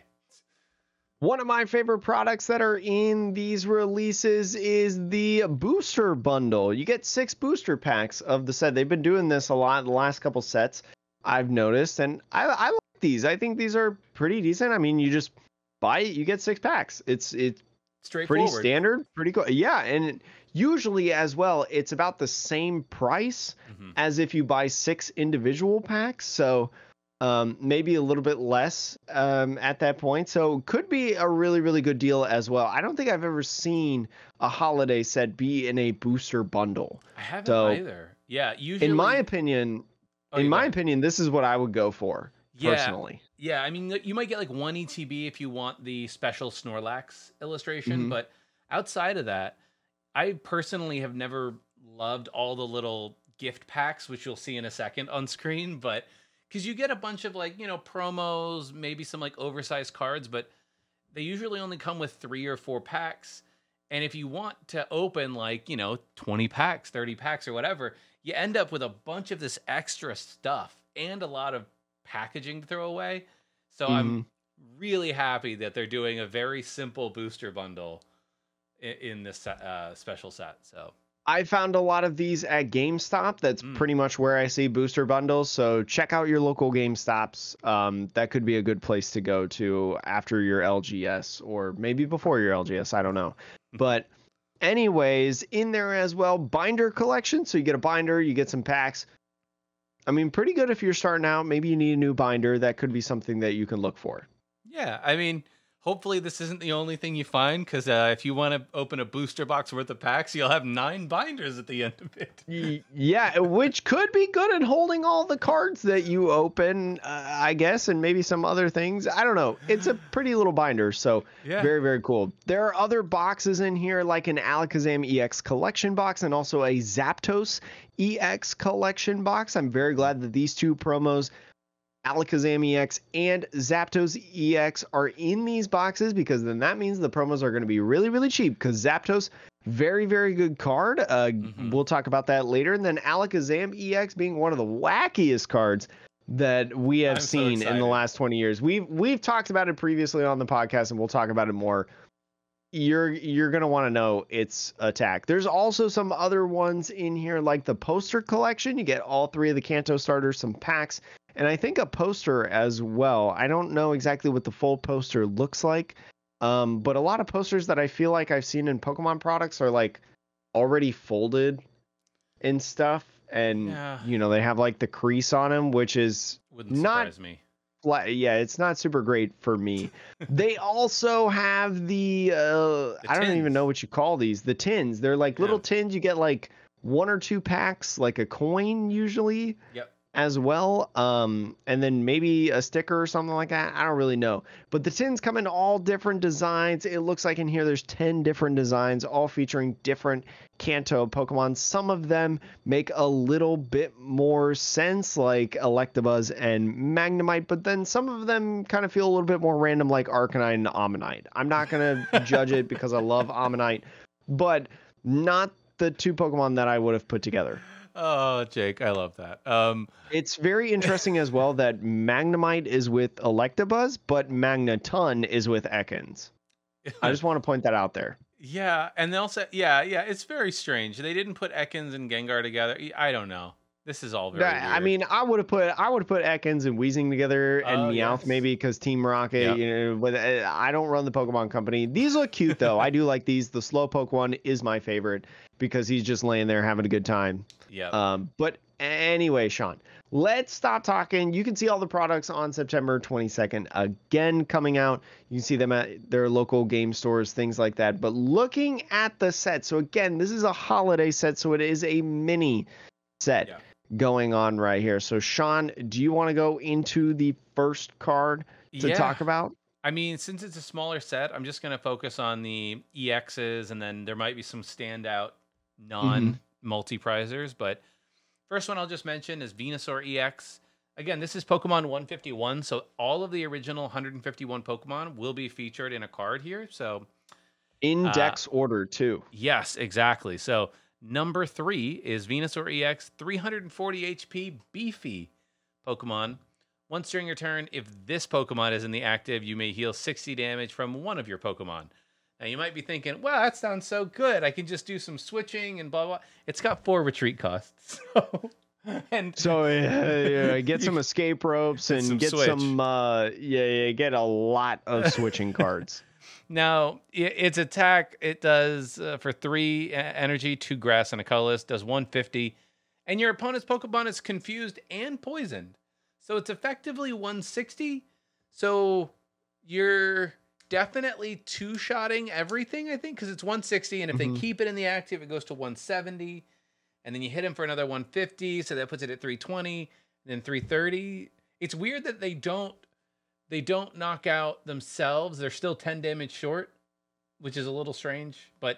One of my favorite products that are in these releases is the booster bundle. You get six booster packs of the set. They've been doing this a lot the last couple sets, I've noticed, and I, I like these. I think these are pretty decent. I mean, you just buy it, you get six packs. It's it's pretty Straightforward. standard, pretty cool. Yeah, and usually as well, it's about the same price Mhm. as if you buy six individual packs. So um, maybe a little bit less um, at that point. So could be a really, really good deal as well. I don't think I've ever seen a holiday set be in a booster bundle. I haven't So, either. Yeah, usually In my opinion, Oh, in you go my ahead. opinion, this is what I would go for Yeah. personally. Yeah, I mean, you might get like one E T B if you want the special Snorlax illustration, Mhm. but outside of that, I personally have never loved all the little gift packs, which you'll see in a second on screen, but because you get a bunch of like, you know, promos, maybe some like oversized cards, but they usually only come with three or four packs. And if you want to open like, you know, twenty packs, thirty packs or whatever, you end up with a bunch of this extra stuff and a lot of packaging to throw away. So I'm Mhm. really happy that they're doing a very simple booster bundle in, in this uh, special set. So I found a lot of these at GameStop. That's Mm. pretty much where I see booster bundles. So check out your local GameStops. Um, that could be a good place to go to after your L G S or maybe before your L G S. I don't know. But anyways, in there as well, binder collection. So you get a binder, you get some packs. I mean, pretty good if you're starting out. Maybe you need a new binder. That could be something that you can look for. yeah, I mean, hopefully this isn't the only thing you find, because uh, if you want to open a booster box worth of packs, you'll have nine binders at the end of it. Y- Yeah, which could be good at holding all the cards that you open, uh, I guess, and maybe some other things. I don't know. It's a pretty little binder, so Yeah. very, very cool. There are other boxes in here, like an Alakazam E X collection box and also a Zapdos E X collection box. I'm very glad that these two promos, Alakazam E X and Zapdos E X, are in these boxes, because then that means the promos are going to be really, really cheap, because Zapdos, very, very good card. Uh, Mhm. We'll talk about that later. And then Alakazam E X being one of the wackiest cards that we have I'm so seen in the excited. last twenty years. We've we've talked about it previously on the podcast, and we'll talk about it more. You're you're gonna want to know its attack. There's also some other ones in here, like the poster collection. You get all three of the Kanto starters, some packs, and I think a poster as well. I don't know exactly what the full poster looks like, um, but a lot of posters that I feel like I've seen in Pokemon products are like already folded and stuff, and Yeah. you know they have like the crease on them, which is Wouldn't not surprise me. fla- yeah, it's not super great for me. They also have the uh, I don't even tins. know what you call these. The tins. They're like little Yeah. tins. You get like one or two packs, like a coin usually Yep. as well. Um, and then maybe a sticker or something like that. I don't really know. But the tins come in all different designs. It looks like in here there's ten different designs, all featuring different Kanto Pokemon. Some of them make a little bit more sense, like Electabuzz and Magnemite, but then some of them kind of feel a little bit more random, like Arcanine and Ammonite. I'm not going to judge it because I love Ammonite, but not the two Pokemon that I would have put together. Oh, Jake, I love that. Um, It's very interesting as well that Magnemite is with Electabuzz, but Magneton is with Ekans. I just want to point that out there. Yeah, and they also, yeah, yeah, it's very strange. They didn't put Ekans and Gengar together. I don't know. This is all very I weird. mean, I would have put I would have put Ekans and Weezing together and Oh, Meowth yes. maybe because Team Rocket, Yep. you know, but uh, I don't run the Pokemon Company. These look cute though. I do like these. The Slowpoke one is my favorite because he's just laying there having a good time. Yeah. Um, but anyway, Sean, let's stop talking. You can see all the products on September twenty-second again coming out. You can see them at their local game stores, things like that. But looking at the set, so again, this is a holiday set, so it is a mini set Yeah. going on right here. So, Sean, do you want to go into the first card to Yeah. talk about? I mean, since it's a smaller set, I'm just going to focus on the E Xs, and then there might be some standout non-multi-prizers. But first one I'll just mention is Venusaur E X. Again, this is Pokemon one fifty-one, so all of the original one hundred fifty-one Pokemon will be featured in a card here. So, Index uh, order, too. Yes, exactly. So, number three is Venusaur E X, three hundred forty H P, beefy Pokemon. Once during your turn, if this Pokemon is in the active, you may heal sixty damage from one of your Pokemon. Now, you might be thinking, wow, that sounds so good. I can just do some switching and blah, blah. It's got four retreat costs. So, and so uh, yeah, get some escape ropes and some get switch. some, uh, yeah, yeah, get a lot of switching cards. Now, its attack, it does uh, for three energy, two grass, and a colorless, does one hundred fifty. And your opponent's Pokemon is confused and poisoned. So it's effectively one hundred sixty. So you're definitely two-shotting everything, I think, because it's one hundred sixty. And if mm-hmm. they keep it in the active, it goes to one hundred seventy. And then you hit him for another one hundred fifty. So that puts it at three hundred twenty, and then three hundred thirty. It's weird that they don't They don't knock out themselves. They're still ten damage short, which is a little strange, but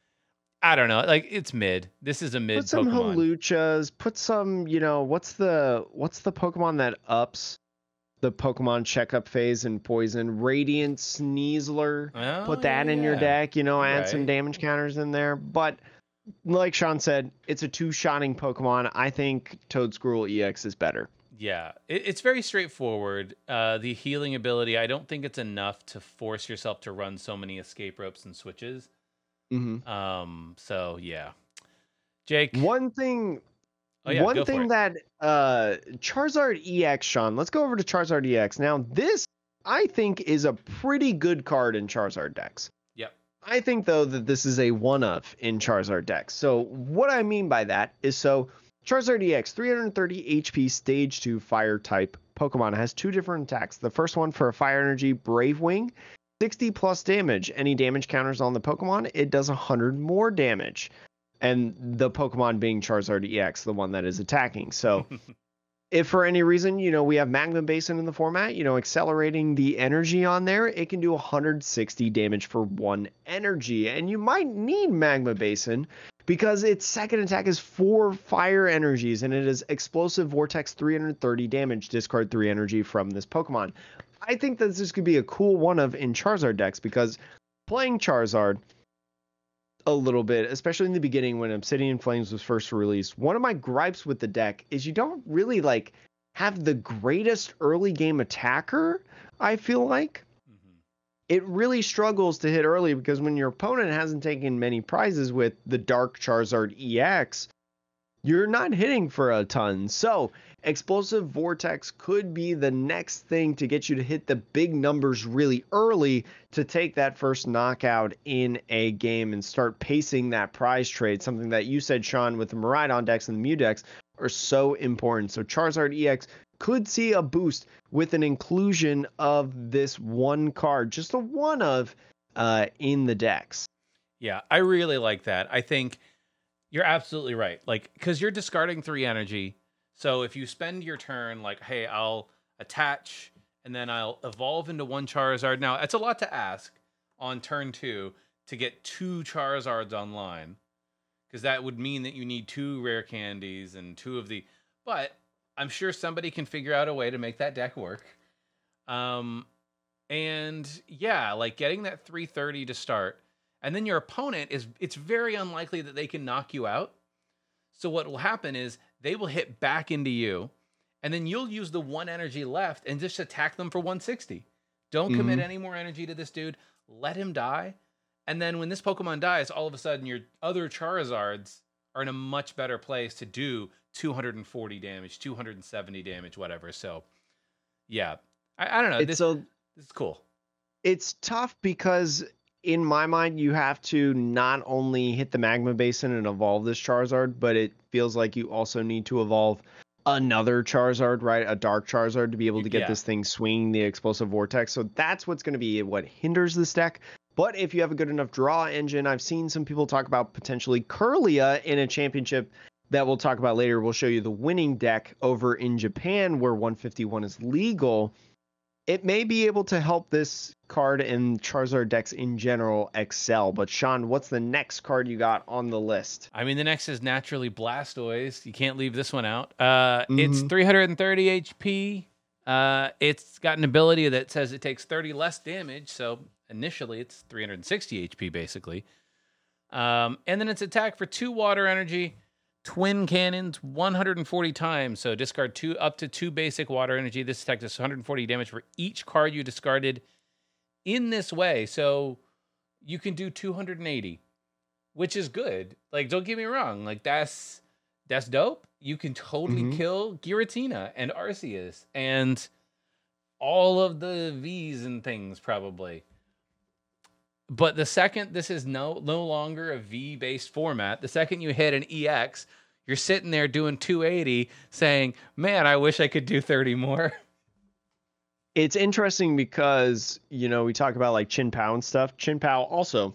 I don't know. Like, it's mid. This is a mid Put some Pokemon. Hawluchas. Put some, you know, what's the what's the Pokemon that ups the Pokemon checkup phase in Poison? Radiant Sneasler. Oh, Put that yeah. in your deck, you know, add right. some damage counters in there. But like Sean said, it's a two-shotting Pokemon. I think Toedscruel E X is better. Yeah, it, it's very straightforward. Uh, the healing ability, I don't think it's enough to force yourself to run so many escape ropes and switches. Mm-hmm. Um. So yeah, Jake. One thing. Oh, yeah, one thing that uh, Charizard E X, Sean. Let's go over to Charizard E X now. This I think is a pretty good card in Charizard decks. Yep. I think though that this is a one of in Charizard decks. So what I mean by that is so. Charizard E X, three hundred thirty H P, stage two fire type Pokemon. It has two different attacks. The first one for a fire energy, Brave Wing, sixty plus damage. Any damage counters on the Pokemon, it does one hundred more damage. And the Pokemon being Charizard E X, the one that is attacking. So if for any reason, you know, we have Magma Basin in the format, you know, accelerating the energy on there, it can do one hundred sixty damage for one energy. And you might need Magma Basin because its second attack is four fire energies, and it is Explosive Vortex, three hundred thirty damage, discard three energy from this Pokemon. I think that this could be a cool one of in Charizard decks, because playing Charizard a little bit, especially in the beginning when Obsidian Flames was first released, one of my gripes with the deck is you don't really like have the greatest early game attacker, I feel like. It really struggles to hit early because when your opponent hasn't taken many prizes with the Dark Charizard E X, you're not hitting for a ton. So Explosive Vortex could be the next thing to get you to hit the big numbers really early to take that first knockout in a game and start pacing that prize trade, something that you said, Sean, with the Miraidon decks and the Mew decks are so important. So Charizard E X could see a boost with an inclusion of this one card, just a one of, uh, in the decks. Yeah, I really like that. I think you're absolutely right. Like, because you're discarding three energy. So if you spend your turn, like, hey, I'll attach and then I'll evolve into one Charizard. Now, it's a lot to ask on turn two to get two Charizards online, because that would mean that you need two rare candies and two of the. But I'm sure somebody can figure out a way to make that deck work. Um, and yeah, like getting that three thirty to start. And then your opponent is, it's very unlikely that they can knock you out. So what will happen is they will hit back into you, and then you'll use the one energy left and just attack them for one sixty. Don't mm-hmm. commit any more energy to this dude. Let him die. And then when this Pokemon dies, all of a sudden your other Charizards are in a much better place to do two hundred forty damage, two hundred seventy damage, whatever. So yeah, I, I don't know. It's this, a, this is cool. It's tough because in my mind, you have to not only hit the Magma Basin and evolve this Charizard, but it feels like you also need to evolve another Charizard, right? A Dark Charizard to be able to get yeah. this thing swinging the Explosive Vortex. So that's what's going to be what hinders this deck. But if you have a good enough draw engine, I've seen some people talk about potentially Kirlia in a championship that we'll talk about later. We'll show you the winning deck over in Japan where one fifty-one is legal. It may be able to help this card and Charizard decks in general excel. But Sean, what's the next card you got on the list? I mean, the next is naturally Blastoise. You can't leave this one out. Uh, Mhm. It's three hundred thirty H P. Uh, it's got an ability that says it takes thirty less damage. So initially it's three hundred sixty H P basically. Um, and then its attack for two water energy. Twin cannons one hundred forty times, so discard two up to two basic water energy. This attack does one hundred forty damage for each card you discarded in this way. So you can do two hundred eighty, which is good. Like, don't get me wrong, like that's that's dope. You can totally Mhm. kill Giratina and Arceus and all of the V's and things probably. But the second this is no no longer a V-based format, the second you hit an E X, you're sitting there doing two eighty saying, man, I wish I could do thirty more. It's interesting because, you know, we talk about like Chin Pao and stuff. Chin Pao also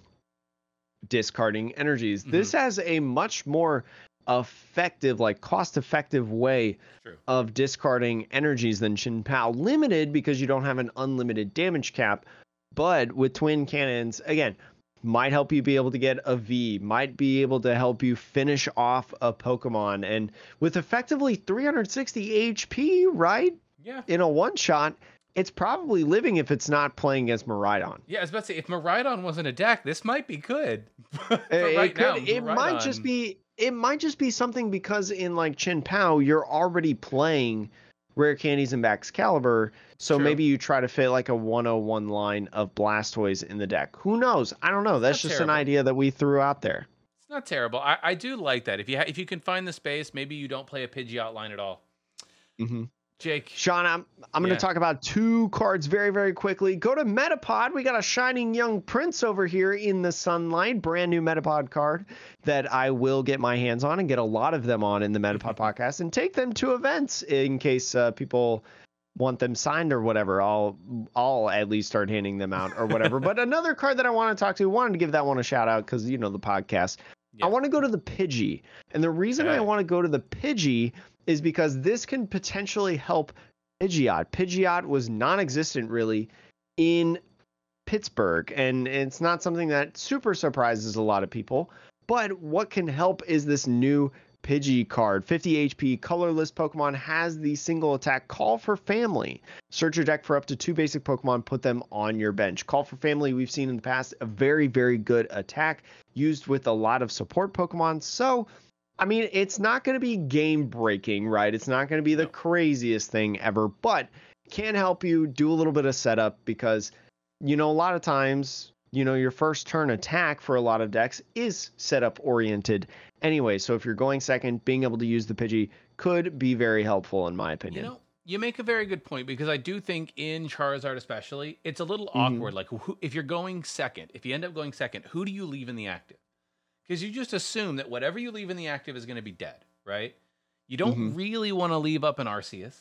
discarding energies. Mm-hmm. This has a much more effective, like cost-effective way True. of discarding energies than Chin Pao. Limited because you don't have an unlimited damage cap. But with twin cannons, again, might help you be able to get a V, might be able to help you finish off a Pokemon. And with effectively three hundred sixty H P, right? Yeah. In a one-shot, it's probably living if it's not playing against Miraidon. Yeah, I was about to say, if Miraidon wasn't a deck, this might be good. but it right could, now, it Miraidon... might just be it might just be something because in like Chin Pao, you're already playing Rare Candies and Baxcalibur, so True. maybe you try to fit like a one oh one line of Blastoise in the deck. Who knows? I don't know. That's just terrible. an idea that we threw out there. It's not terrible. I, I do like that. If you ha- if you can find the space, maybe you don't play a Pidgeot line at all. Mm-hmm. Jake. Sean, I'm, I'm going to Yeah. talk about two cards very, very quickly. Go to Metapod. We got a shining young prince over here in the sunlight. Brand new Metapod card that I will get my hands on and get a lot of them on in the Metapod podcast and take them to events in case uh, people want them signed or whatever. I'll I'll at least start handing them out or whatever. But another card that I want to talk to, wanted to give that one a shout out because, you know, the podcast. Yeah. I want to go to the Pidgey. And the reason Okay. I want to go to the Pidgey is because this can potentially help Pidgeot. Pidgeot was non-existent really in Pittsburgh, and it's not something that super surprises a lot of people. But what can help is this new Pidgey card. fifty H P, colorless Pokemon, has the single attack Call for Family. Search your deck for up to two basic Pokemon, put them on your bench. Call for Family, we've seen in the past, a very, very good attack used with a lot of support Pokemon. So, I mean, it's not going to be game breaking, right? It's not going to be the No. craziest thing ever, but can help you do a little bit of setup because, you know, a lot of times, you know, your first turn attack for a lot of decks is setup oriented anyway. So if you're going second, being able to use the Pidgey could be very helpful in my You opinion. know, you make a very good point because I do think in Charizard especially, it's a little Mhm. awkward. Like, who, if you're going second, if you end up going second, who do you leave in the active? Because you just assume that whatever you leave in the active is going to be dead, right? You don't Mhm. really want to leave up an Arceus.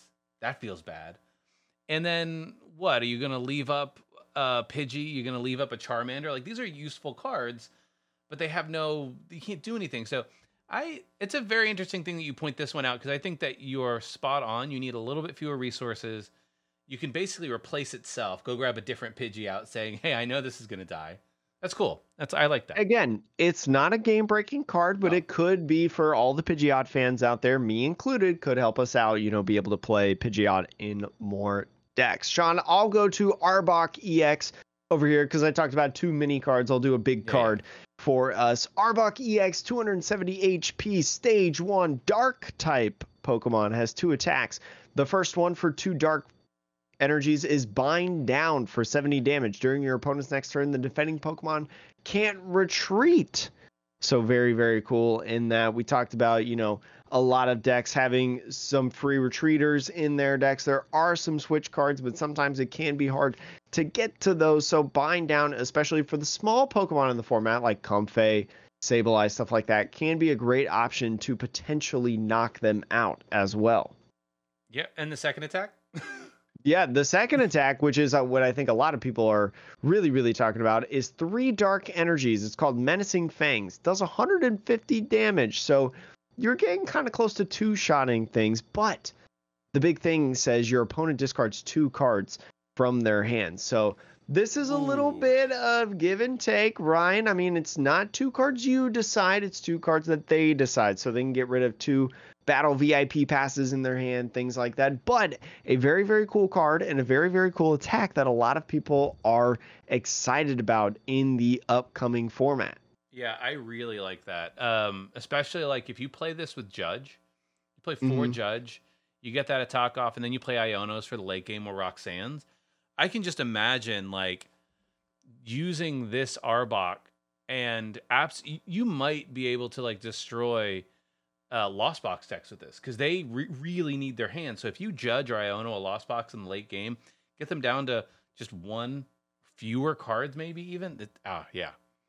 That feels bad. And then what? Are you going to leave up uh, Pidgey? You're going to leave up a Charmander? Like, these are useful cards, but they have no, you can't do anything. So I, it's a very interesting thing that you point this one out, because I think that you're spot on. You need a little bit fewer resources. You can basically replace itself. Go grab a different Pidgey out saying, hey, I know this is going to die. That's cool. That's I like that. Again, it's not a game-breaking card, but No. it could be for all the Pidgeot fans out there, me included, could help us out, you know, be able to play Pidgeot in more decks. Sean, I'll go to Arbok E X over here because I talked about two mini cards. I'll do a big Yeah, card for us. Arbok E X, two hundred seventy H P, stage one, dark type Pokemon, has two attacks. The first one for two dark energies is bind down for seventy damage. During your opponent's next turn, the defending Pokemon can't retreat. So very, very cool in that. We talked about, you know, a lot of decks having some free retreaters in their decks. There are some switch cards, but sometimes it can be hard to get to those. So bind down, especially for the small Pokemon in the format like Comfey, Sableye, stuff like that, can be a great option to potentially knock them out as well. Yeah, and the second attack? Yeah, the second attack, which is uh, what I think a lot of people are really, really talking about, is three dark energies. It's called Menacing Fangs. Does one hundred fifty damage, so you're getting kind of close to two-shotting things, but the big thing says your opponent discards two cards from their hand. So this is a little Ooh. bit of give and take, Ryan. I mean, it's not two cards you decide, it's two cards that they decide, so they can get rid of two battle V I P passes in their hand, things like that. But a very, very cool card and a very, very cool attack that a lot of people are excited about in the upcoming format. Yeah, I really like that. Um, especially like if you play this with Judge, you play four Mhm. Judge, you get that attack off, and then you play Ionos for the late game or Roxanne's. I can just imagine like using this Arbok and apps. You, you might be able to like destroy uh, Lost Box decks with this because they re- really need their hand. So if you Judge or Iono a Lost Box in the late game, get them down to just one fewer cards, maybe even. That, ah, yeah.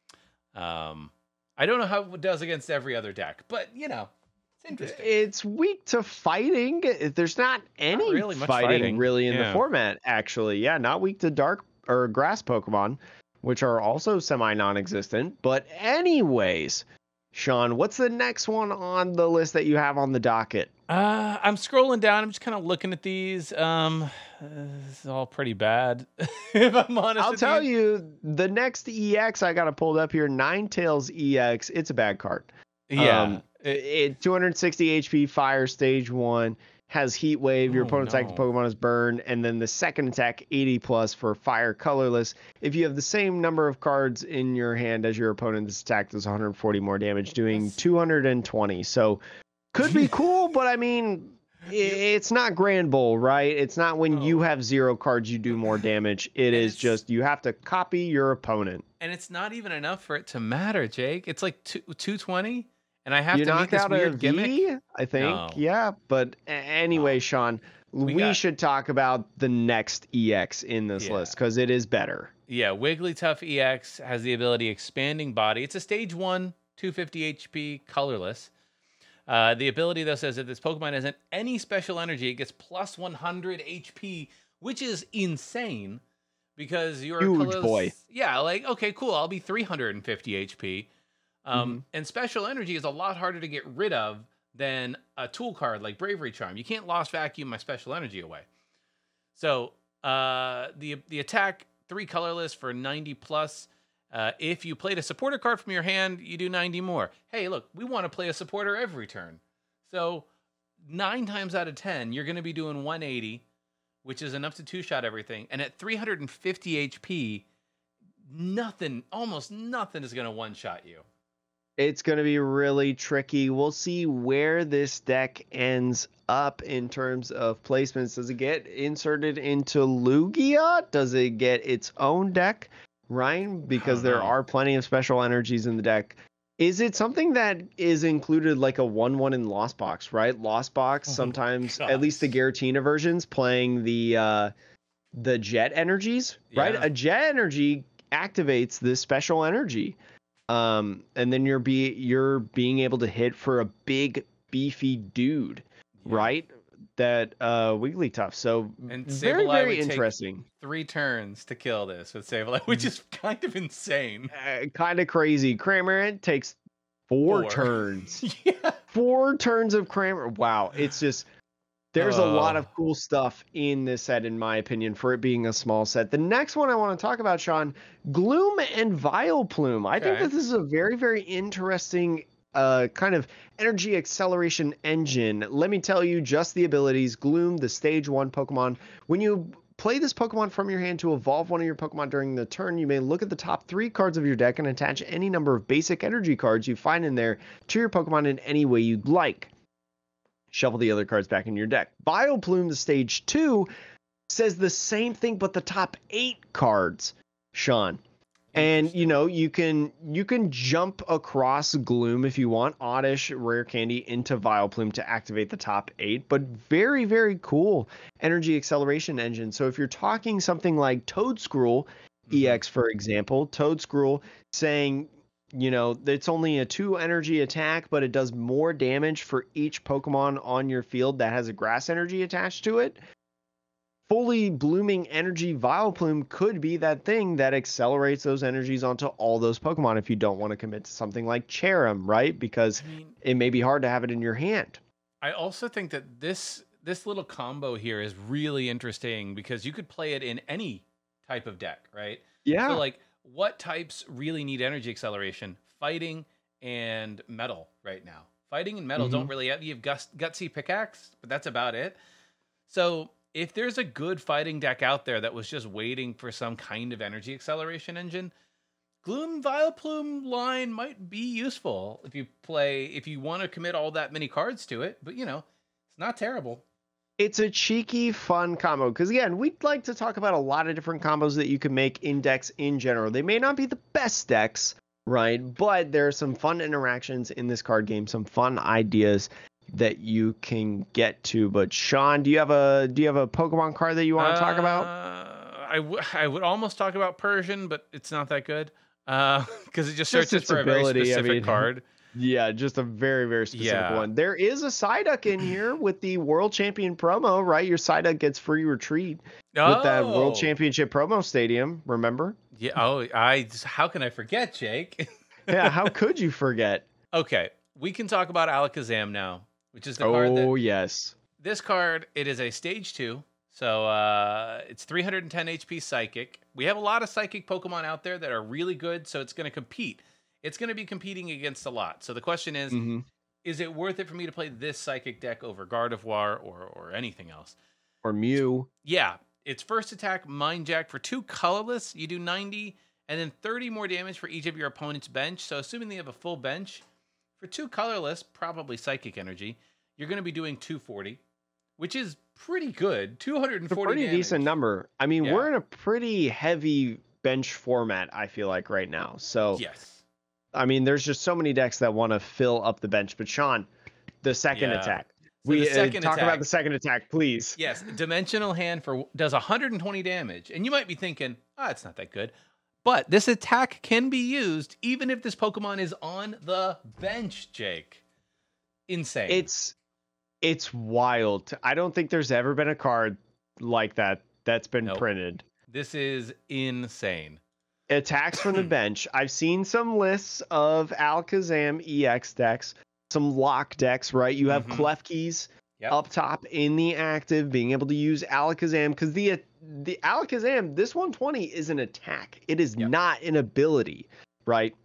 Um, I don't know how it does against every other deck, but you know, it's interesting. It's weak to fighting. There's not any Not really much fighting, fighting. really in Yeah. the format, actually. Yeah, not weak to dark or grass Pokemon, which are also semi non-existent. But anyways, Sean, what's the next one on the list that you have on the docket? Uh, I'm scrolling down. I'm just kind of looking at these. Um, uh, this is all pretty bad. If I'm honest, I'll with tell you. you, the next E X I got it pulled up here, Ninetales E X. It's a bad card. Yeah. Um, it, it two hundred sixty H P, fire, stage one, has heat wave. Your Oh, opponent's active no. Pokemon is burned, and then the second attack eighty plus for fire, colorless. If you have the same number of cards in your hand as your opponent, this attack does one hundred forty more damage, doing That's- two hundred twenty. So could be cool, but I mean, i- it's not Grand Bull, right? It's not when you No. have zero cards you do more damage. It And is it's- just you have to copy your opponent. And it's not even enough for it to matter, Jake. It's like two two twenty, and I have You to meet knocked this out a weird V, gimmick. I think. No. Yeah, but a- anyway, No. Sean, we, We got- should talk about the next E X in this Yeah. list because it is better. Yeah, Wigglytuff E X has the ability Expanding Body. It's a stage one, two hundred fifty H P, colorless. Uh, the ability, though, says if this Pokemon has any special energy, it gets plus one hundred H P, which is insane because you're Huge colorless- boy. Yeah, like, okay, cool. I'll be three hundred fifty H P. Um, Mm-hmm. And special energy is a lot harder to get rid of than a tool card like Bravery Charm. You can't Lost Vacuum my special energy away. So uh, the the attack, three colorless for ninety plus. Uh, if you played a supporter card from your hand, you do ninety more. Hey, look, we want to play a supporter every turn. So nine times out of ten, you're going to be doing one eighty, which is enough to two-shot everything. And at three hundred fifty H P, nothing, almost nothing is going to one-shot you. It's going to be really tricky. We'll see where this deck ends up in terms of placements. Does it get inserted into Lugia? Does it get its own deck, Ryan? Because there know. are plenty of special energies in the deck. Is it something that is included like a one one in Lost Box, right? Lost Box, Oh, sometimes, at least the gosh. Giratina versions, playing the uh, the jet energies, right? Yeah. A jet energy activates this special energy. Um, and then you're be you're being able to hit for a big beefy dude, Yeah. right? that uh, Wigglytuff. So And very, Sableye very would take interesting. three turns to kill this with Sableye, which is kind of insane. Uh, kind of crazy. Cramorant takes four, Four. turns. Yeah. Four turns of Cramorant. Wow. It's just, there's a lot Oh. of cool stuff in this set, in my opinion, for it being a small set. The next one I want to talk about, Sean, Gloom and Vileplume. I think Okay. that this is a very, very interesting uh, kind of energy acceleration engine. Let me tell you just the abilities. Gloom, the stage one Pokemon. When you play this Pokemon from your hand to evolve one of your Pokemon during the turn, you may look at the top three cards of your deck and attach any number of basic energy cards you find in there to your Pokemon in any way you'd like. Shuffle the other cards back in your deck. Vileplume, the stage two, says the same thing, but the top eight cards, Sean. And you know, you can you can jump across Gloom if you want, Oddish, Rare Candy into Vileplume to activate the top eight, but very, very cool energy acceleration engine. So if you're talking something like Toedscruel Mm-hmm. E X, for example, Toedscruel saying, you know, it's only a two energy attack, but it does more damage for each Pokemon on your field that has a grass energy attached to it. Fully blooming energy Vileplume could be that thing that accelerates those energies onto all those Pokemon if you don't want to commit to something like Cherrim, right? Because I mean, it may be hard to have it in your hand. I also think that this this little combo here is really interesting because you could play it in any type of deck, right? Yeah. So like, what types really need energy acceleration? Fighting and metal right now. Fighting and metal Mm-hmm. don't really have, you have Gus, Gutsy Pickaxe, but that's about it. So if there's a good fighting deck out there that was just waiting for some kind of energy acceleration engine, Gloom Vileplume line might be useful if you play, if you want to commit all that many cards to it, but you know, it's not terrible. It's a cheeky, fun combo. Because again, we'd like to talk about a lot of different combos that you can make in decks in general. They may not be the best decks, right? But there are some fun interactions in this card game, some fun ideas that you can get to. But Sean, do you have a do you have a Pokemon card that you want to talk about? Uh, I, w- I would almost talk about Persian, but it's not that good because it just Just searches its for a very ability, I specific mean. card. Yeah, just a very, very specific Yeah. one. There is a Psyduck in here with the World Champion promo, right? Your Psyduck gets free retreat with that World Oh. Championship promo stadium, remember? Yeah. Oh, I. How can I forget, Jake? Yeah, how could you forget? Okay, we can talk about Alakazam now, which is the card that Oh, yes. this card. It is a stage two, so uh, it's three hundred ten H P Psychic. We have a lot of Psychic Pokemon out there that are really good, so it's going to compete. It's going to be competing against a lot. So the question is, hmm is it worth it for me to play this Psychic deck over Gardevoir or or anything else? Or Mew. Yeah, it's first attack Mind Jack for two colorless. You do ninety, and then thirty more damage for each of your opponent's bench. So assuming they have a full bench, for two colorless, probably Psychic Energy, you're going to be doing two forty, which is pretty good. two hundred It's a forty pretty damage. decent number. I mean, Yeah. we're in a pretty heavy bench format, I feel like, right now. So, Yes. I mean, there's just so many decks that want to fill up the bench. But Sean, the second Yeah. attack. So we the uh, second talk attack- about the second attack, please. Yes, Dimensional Hand for does one hundred twenty damage. And you might be thinking, ah, it's not that good. But this attack can be used even if this Pokemon is on the bench, Jake. Insane. It's it's wild. I don't think there's ever been a card like that that's been Nope. printed. This is insane. Attacks from the bench. I've seen some lists of Alakazam E X decks, some lock decks, right? You have Mhm. Klefki's Yep. up top in the active, being able to use Alakazam because the the Alakazam, this one twenty is an attack. It is Yep. not an ability, right?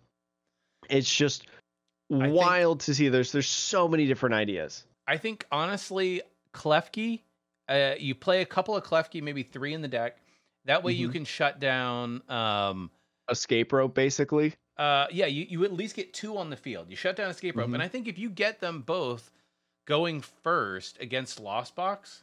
It's just think- wild to see. There's there's so many different ideas. I think honestly, Klefki, uh, you play a couple of Klefki, maybe three in the deck. That way you Mhm. can shut down. Um, Escape rope, basically. uh, yeah, you, you at least get two on the field. You shut down Escape Rope, Mhm. and I think if you get them both going first against Lost Box,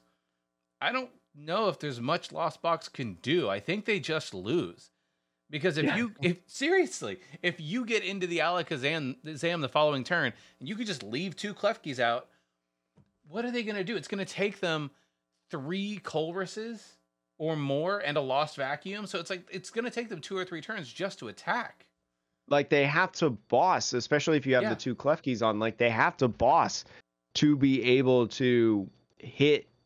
I don't know if there's much Lost Box can do. I think they just lose. Because if Yeah. you, if seriously, if you get into the Alakazam Zam the following turn, and you could just leave two Klefkis out, what are they going to do? It's going to take them three Colruses or more and a Lost Vacuum. So it's like, it's going to take them two or three turns just to attack. Like they have to boss, especially if you have Yeah. the two Klefkis on. Like they have to boss to be able to hit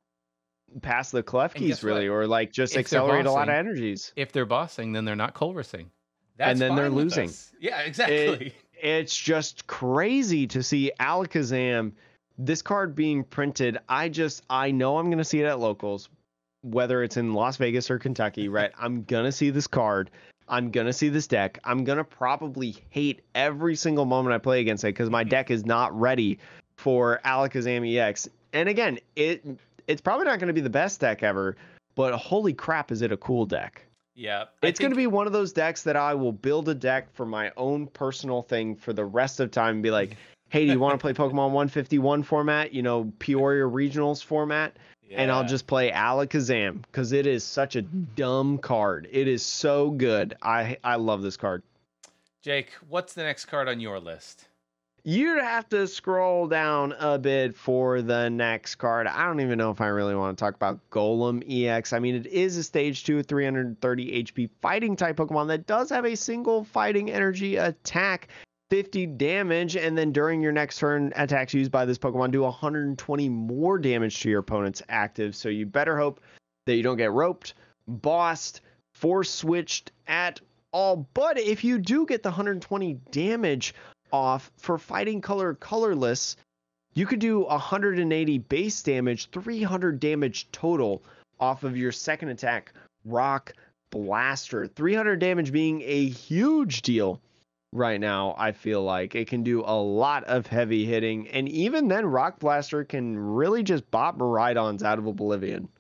past the And Klefkis guess really, what? or like just If they're accelerate a lot of bossing, energies. if they're bossing, then they're not Colressing. That's And then they're fine with losing. us. Yeah, It, exactly. it's just crazy to see Alakazam, this card being printed. I just, I know I'm going to see it at locals, whether it's in Las Vegas or Kentucky, right? I'm going to see this card. I'm going to see this deck. I'm going to probably hate every single moment I play against it because my deck is not ready for Alakazam E X. And again, it it's probably not going to be the best deck ever, but holy crap, is it a cool deck. Yeah. It's going to be one of those decks that I will build a deck for my own personal thing for the rest of time and be like, hey, do you want to play Pokemon one fifty-one format, you know, Peoria Regionals format? Yeah. And I'll just play Alakazam because it is such a dumb card. It is so good. I I love this card. Jake, what's the next card on your list? You'd have to scroll down a bit for the next card. I don't even know if I really want to talk about Golem E X. I mean, it is a stage two, three hundred thirty H P fighting type Pokemon that does have a single fighting energy attack, fifty damage, and then during your next turn, attacks used by this Pokemon do one hundred twenty more damage to your opponent's active. So you better hope that you don't get roped, bossed, force switched at all. But if you do get the one hundred twenty damage off for fighting color colorless, you could do one hundred eighty base damage, three hundred damage total off of your second attack, Rock Blaster. three hundred damage being a huge deal right now. I feel like it can do a lot of heavy hitting, and even then Rock Blaster can really just bop Miraidons out of Oblivion.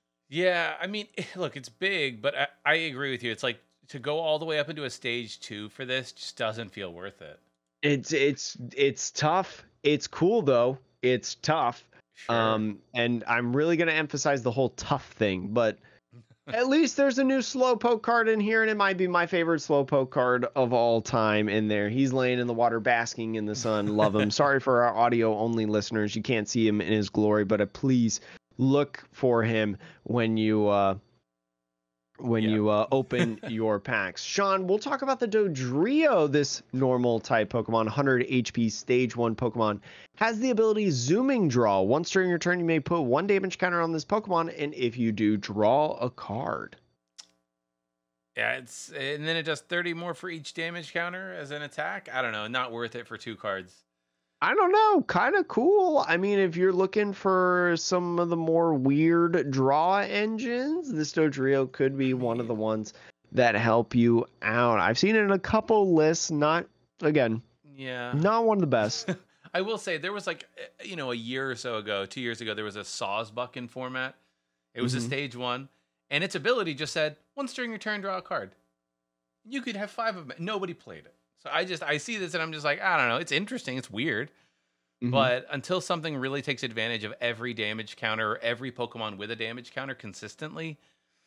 Yeah, I mean, look, it's big, but I, I agree with you. It's like to go all the way up into a stage two for this just doesn't feel worth it. It's it's it's tough. It's cool though. It's tough. Sure. Um, and I'm really gonna emphasize the whole tough thing, but at least there's a new Slowpoke card in here, and it might be my favorite Slowpoke card of all time in there. He's laying in the water, basking in the sun. Love him. Sorry for our audio-only listeners. You can't see him in his glory, but uh, please look for him when you uh, when Yep. you uh, open your packs. Sean, we'll talk about the Dodrio, this normal type Pokemon, one hundred H P stage one Pokemon. Has the ability Zooming Draw. Once during your turn, you may put one damage counter on this Pokemon, and if you do, draw a card. Yeah, it's and then it does thirty more for each damage counter as an attack. I don't know, not worth it for two cards. I don't know, kind of cool. I mean, if you're looking for some of the more weird draw engines, this Dodrio could be one of the ones that help you out. I've seen it in a couple lists, not, again, Yeah. not one of the best. I will say there was like, you know, a year or so ago, two years ago, there was a Sawsbuck format. It was Mhm. a stage one, and its ability just said, once during your turn, draw a card. You could have five of them. Nobody played it. So I just, I see this and I'm just like, I don't know. It's interesting. It's weird. Mhm. But until something really takes advantage of every damage counter, or every Pokemon with a damage counter consistently,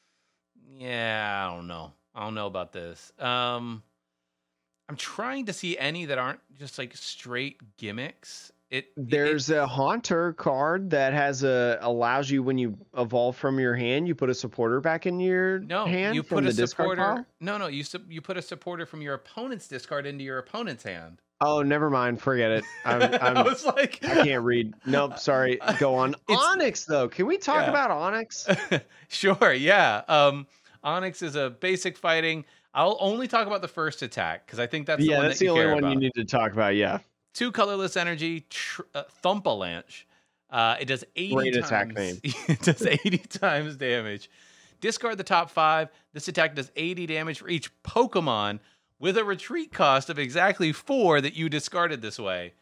yeah, I don't know. I don't know about this. Um, I'm trying to see any that aren't just like straight gimmicks. It There's it, a Haunter card that has a allows you, when you evolve from your hand, you put a supporter back in your no. hand You from put the a discard supporter. pile? No, no. You su- you put a supporter from your opponent's discard into your opponent's hand. Oh, never mind. Forget it. I'm, I'm, I was like, I can't read. Nope. Sorry. Go on. It's- Onyx, though. Can we talk Yeah. about Onyx? Sure, yeah. Um, Onyx is a basic fighting. I'll only talk about the first attack because I think that's the yeah, one that's that the you only care one about. you need to talk about. Yeah. Two colorless energy, tr- uh, Thumpalanche. Uh, it does eighty Great times. attack name. It does eighty times damage. Discard the top five. This attack does eighty damage for each Pokemon with a retreat cost of exactly four that you discarded this way.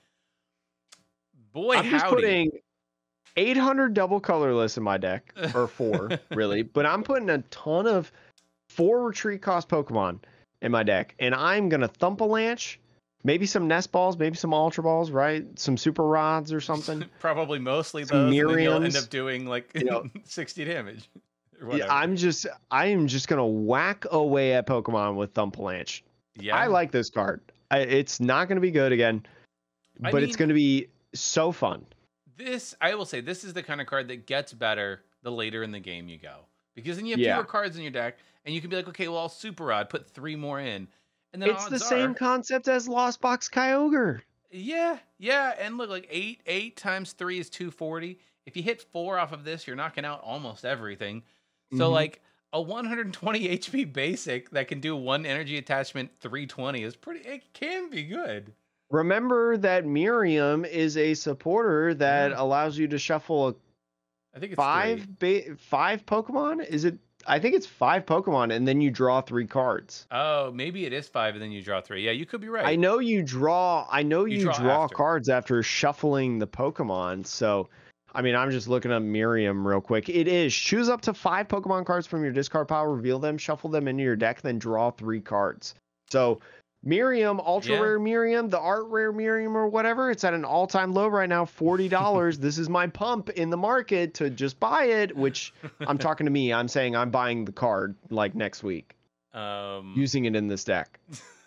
Boy, I'm just howdy. putting eight hundred double colorless in my deck, or four, really. But I'm putting a ton of four retreat cost Pokemon in my deck. And I'm going to Thumpalanche, maybe some Nest Balls, maybe some Ultra Balls, right? Some Super Rods or something. Probably mostly Some those, and then you'll end Miriams, up doing like you know. sixty damage. Or Yeah, whatever. I'm just, I am just going to whack away at Pokemon with Thumpalanche. Yeah. I like this card. I, it's not going to be good again, I but it's mean- going to be so fun. This, I will say, this is the kind of card that gets better the later in the game you go. Because then you have Yeah. fewer cards in your deck, and you can be like, okay, well, I'll Super Rod, put three more in. And then It's the odds same are- concept as Lost Box Kyogre. Yeah, yeah. And look, like eight, eight times three is two forty. if you hit four off of this, you're knocking out almost everything. So Mhm. like a one hundred twenty H P basic that can do one energy attachment three twenty is pretty. It can be good. Remember that Miriam is a supporter that Yeah. allows you to shuffle a I think it's three. five ba- five Pokemon. Is it? I think it's five Pokemon, and then you draw three cards. Oh, maybe it is five, and then you draw three. Yeah, you could be right. I know you draw. I know You you, draw draw, after. cards after shuffling the Pokemon. So, I mean, I'm just looking up Miriam real quick. It is choose up to five Pokemon cards from your discard pile, reveal them, shuffle them into your deck, then draw three cards. So, Miriam, ultra Yeah. rare Miriam, the art rare Miriam or whatever, it's at an all time low right now, forty dollars. This is my pump in the market to just buy it, which I'm talking to me. I'm saying I'm buying the card like next week, Um, using it in this deck.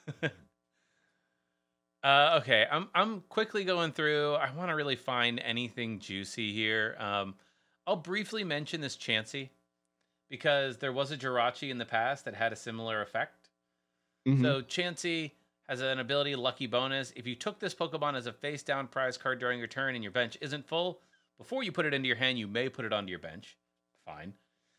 uh, okay, I'm I'm quickly going through. I want to really find anything juicy here. Um, I'll briefly mention this Chansey because there was a Jirachi in the past that had a similar effect. Mhm. So Chansey has an ability, Lucky Bonus. If you took this Pokemon as a face-down prize card during your turn and your bench isn't full, before you put it into your hand, you may put it onto your bench. Fine.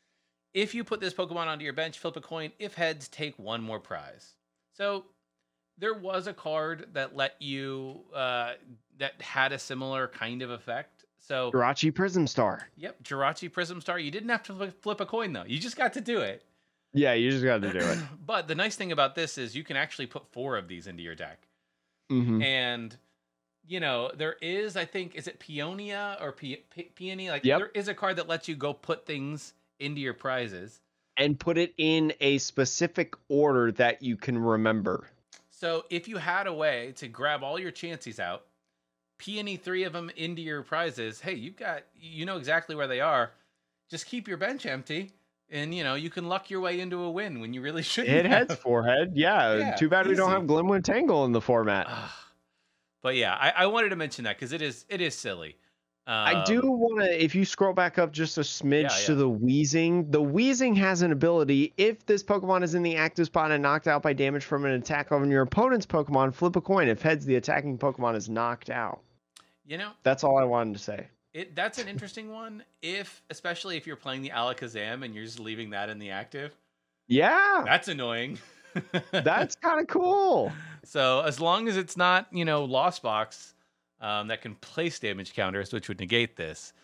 If you put this Pokemon onto your bench, flip a coin. If heads, take one more prize. So there was a card that let you, uh, that had a similar kind of effect. So, Jirachi Prism Star. yep, Jirachi Prism Star. You didn't have to fli- flip a coin, though. You just got to do it. Yeah, you just got to do it. But the nice thing about this is you can actually put four of these into your deck. hmm And, you know, there is, I think, is it Peonia or Pe- Pe- Peony? Like, Yep. there is a card that lets you go put things into your prizes. And put it in a specific order that you can remember. So if you had a way to grab all your Chanseys out, peony three of them into your prizes, hey, you've got, you know exactly where they are. Just keep your bench empty, and you know you can luck your way into a win when you really shouldn't. It heads have. forehead. Yeah. Yeah, Too bad we don't easy. have Glimwood Tangle in the format. Ah. But yeah, I, I wanted to mention that because it is it is silly. Um, I do want to, if you scroll back up just a smidge Yeah, to yeah. the Wheezing, the Wheezing has an ability. If this Pokemon is in the active spot and knocked out by damage from an attack on your opponent's Pokemon, flip a coin. If heads, the attacking Pokemon is knocked out. You know, That's all I wanted to say. it that's an interesting one. If especially if you're playing the Alakazam and you're just leaving that in the active, Yeah, that's annoying. that's kind of cool. So as long as it's not, you know, Lost Box um, that can place damage counters, which would negate this.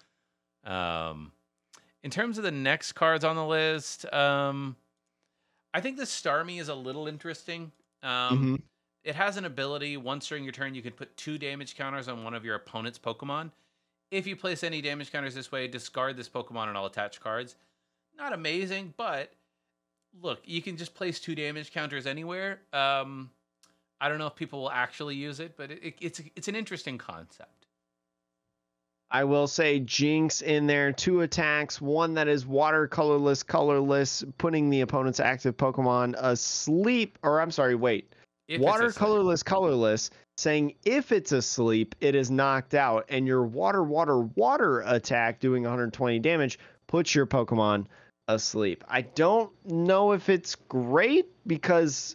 Um, in terms of the next cards on the list, um, I think the Starmie is a little interesting. Um, Mhm. It has an ability, once during your turn, you can put two damage counters on one of your opponent's Pokemon. If you place any damage counters this way, discard this Pokemon and all attached cards. Not amazing, but look, you can just place two damage counters anywhere. Um, I don't know if people will actually use it, but it, it, it's it's an interesting concept. I will say Jinx in there, two attacks, one that is water colorless, colorless, putting the opponent's active Pokemon asleep, or I'm sorry, wait. If it's Water a slip. colorless, colorless, saying if it's asleep, it is knocked out, and your water, water, water attack doing one hundred twenty damage puts your Pokemon asleep. I don't know if it's great because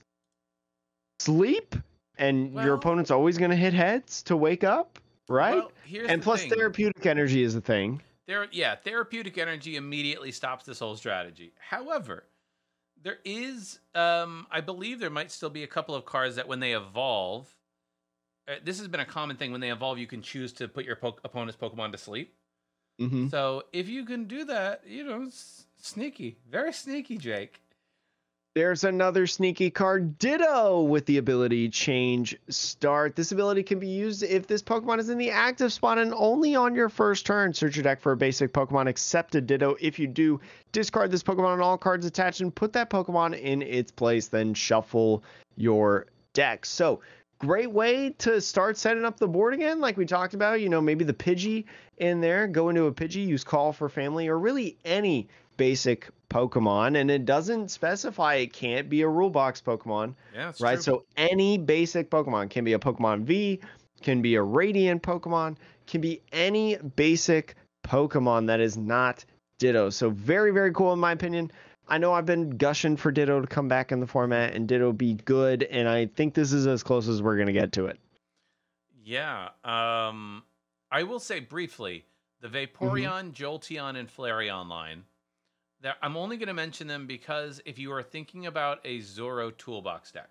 sleep and Well- your opponent's always going to hit heads to wake up, right? Well, here's and the plus thing. therapeutic energy is a thing. There, yeah, therapeutic energy immediately stops this whole strategy. However, there is, um, I believe there might still be a couple of cards that when they evolve, uh, this has been a common thing. When they evolve, you can choose to put your po- opponent's Pokemon to sleep. Mm-hmm. So if you can do that, you know, it's sneaky, very sneaky, Jake. There's another sneaky card, Ditto, with the ability Change Start. This ability can be used if this Pokemon is in the active spot and only on your first turn. Search your deck for a basic Pokemon, accept a Ditto. If you do, discard this Pokemon and all cards attached and put that Pokemon in its place, then shuffle your deck. So, great way to start setting up the board again, like we talked about. You know, maybe the Pidgey in there, go into a Pidgey, use Call for Family, or really any basic Pokemon, and it doesn't specify it can't be a rule box Pokemon, Yeah, that's right? true. So any basic Pokemon can be a Pokemon V, can be a Radiant Pokemon, can be any basic Pokemon that is not Ditto. So very, very cool in my opinion. I know I've been gushing for Ditto to come back in the format and Ditto be good, and I think this is as close as we're going to get to it. Yeah. Um, I will say briefly, the Vaporeon, Jolteon, and Flareon line. That I'm only going to mention them because if you are thinking about a Zoro toolbox deck,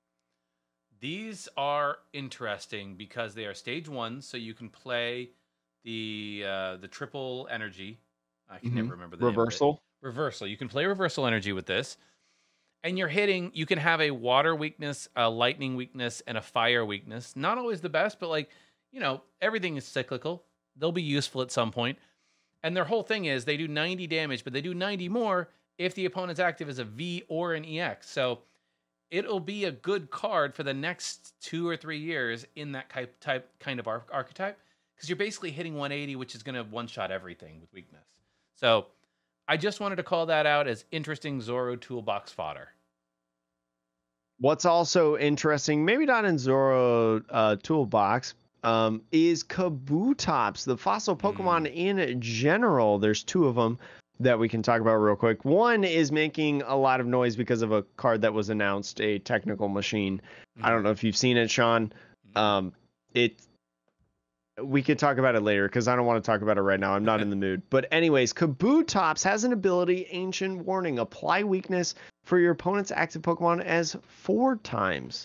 these are interesting because they are stage one, so you can play the uh, the triple energy. I can Mhm. never remember the Reversal. name of it. Reversal. You can play reversal energy with this, and you're hitting. You can have a water weakness, a lightning weakness, and a fire weakness. Not always the best, but like you know, everything is cyclical. They'll be useful at some point. And their whole thing is they do ninety damage, but they do ninety more if the opponent's active is a V or an E X. So it'll be a good card for the next two or three years in that type, type kind of ar- archetype because you're basically hitting one eighty, which is going to one-shot everything with weakness. So I just wanted to call that out as interesting Zoro toolbox fodder. What's also interesting, maybe not in Zoro uh, toolbox, um, is Kabutops, the fossil Pokemon mm. in general. There's two of them that we can talk about real quick. One is making a lot of noise because of a card that was announced, a technical machine. Mm-hmm. I don't know if you've seen it, Sean. Um, it. We could talk about it later because I don't want to talk about it right now. I'm not in the mood. But anyways, Kabutops has an ability, Ancient Warning. Apply weakness for your opponent's active Pokemon as four times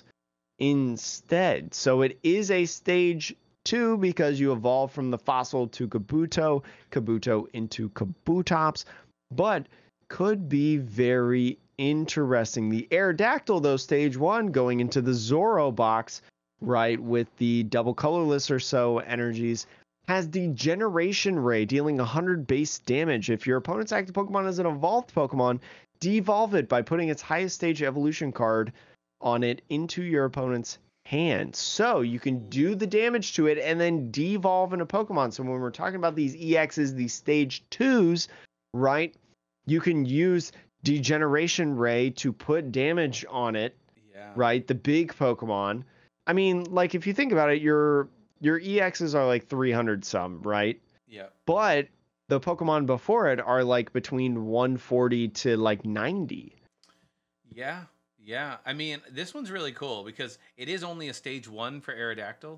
instead. So it is a stage two because you evolve from the fossil to Kabuto, Kabuto into Kabutops, but could be very interesting. The Aerodactyl, though, stage one, going into the Zoro box, right, with the double colorless or so energies, has Degeneration Ray, dealing one hundred base damage. If your opponent's active Pokemon is an evolved Pokemon, devolve it by putting its highest stage evolution card on it into your opponent's hand. So you can do the damage to it and then devolve in a Pokemon. So when we're talking about these E Xs, these stage twos, right, you can use Degeneration Ray to put damage on it, yeah. right, the big Pokemon. I mean, like, if you think about it, your your E Xs are like three hundred some, right? Yeah. But the Pokemon before it are like between one forty to like ninety. Yeah. Yeah, I mean, this one's really cool because it is only a stage one for Aerodactyl.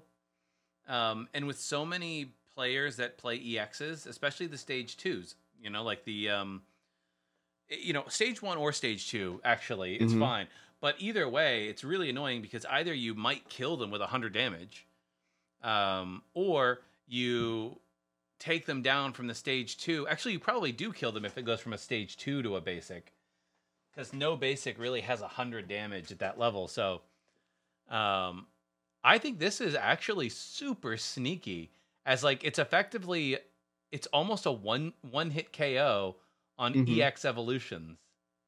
Um, and with so many players that play E Xs, especially the stage twos, you know, like the, um, you know, stage one or stage two, actually, it's mm-hmm. fine. But either way, it's really annoying because either you might kill them with one hundred damage, um, or you take them down from the stage two. Actually, you probably do kill them if it goes from a stage two to a basic. Because no basic really has one hundred damage at that level. So um, I think this is actually super sneaky. As like, it's effectively, it's almost a one, one hit K O on mm-hmm. E X evolutions.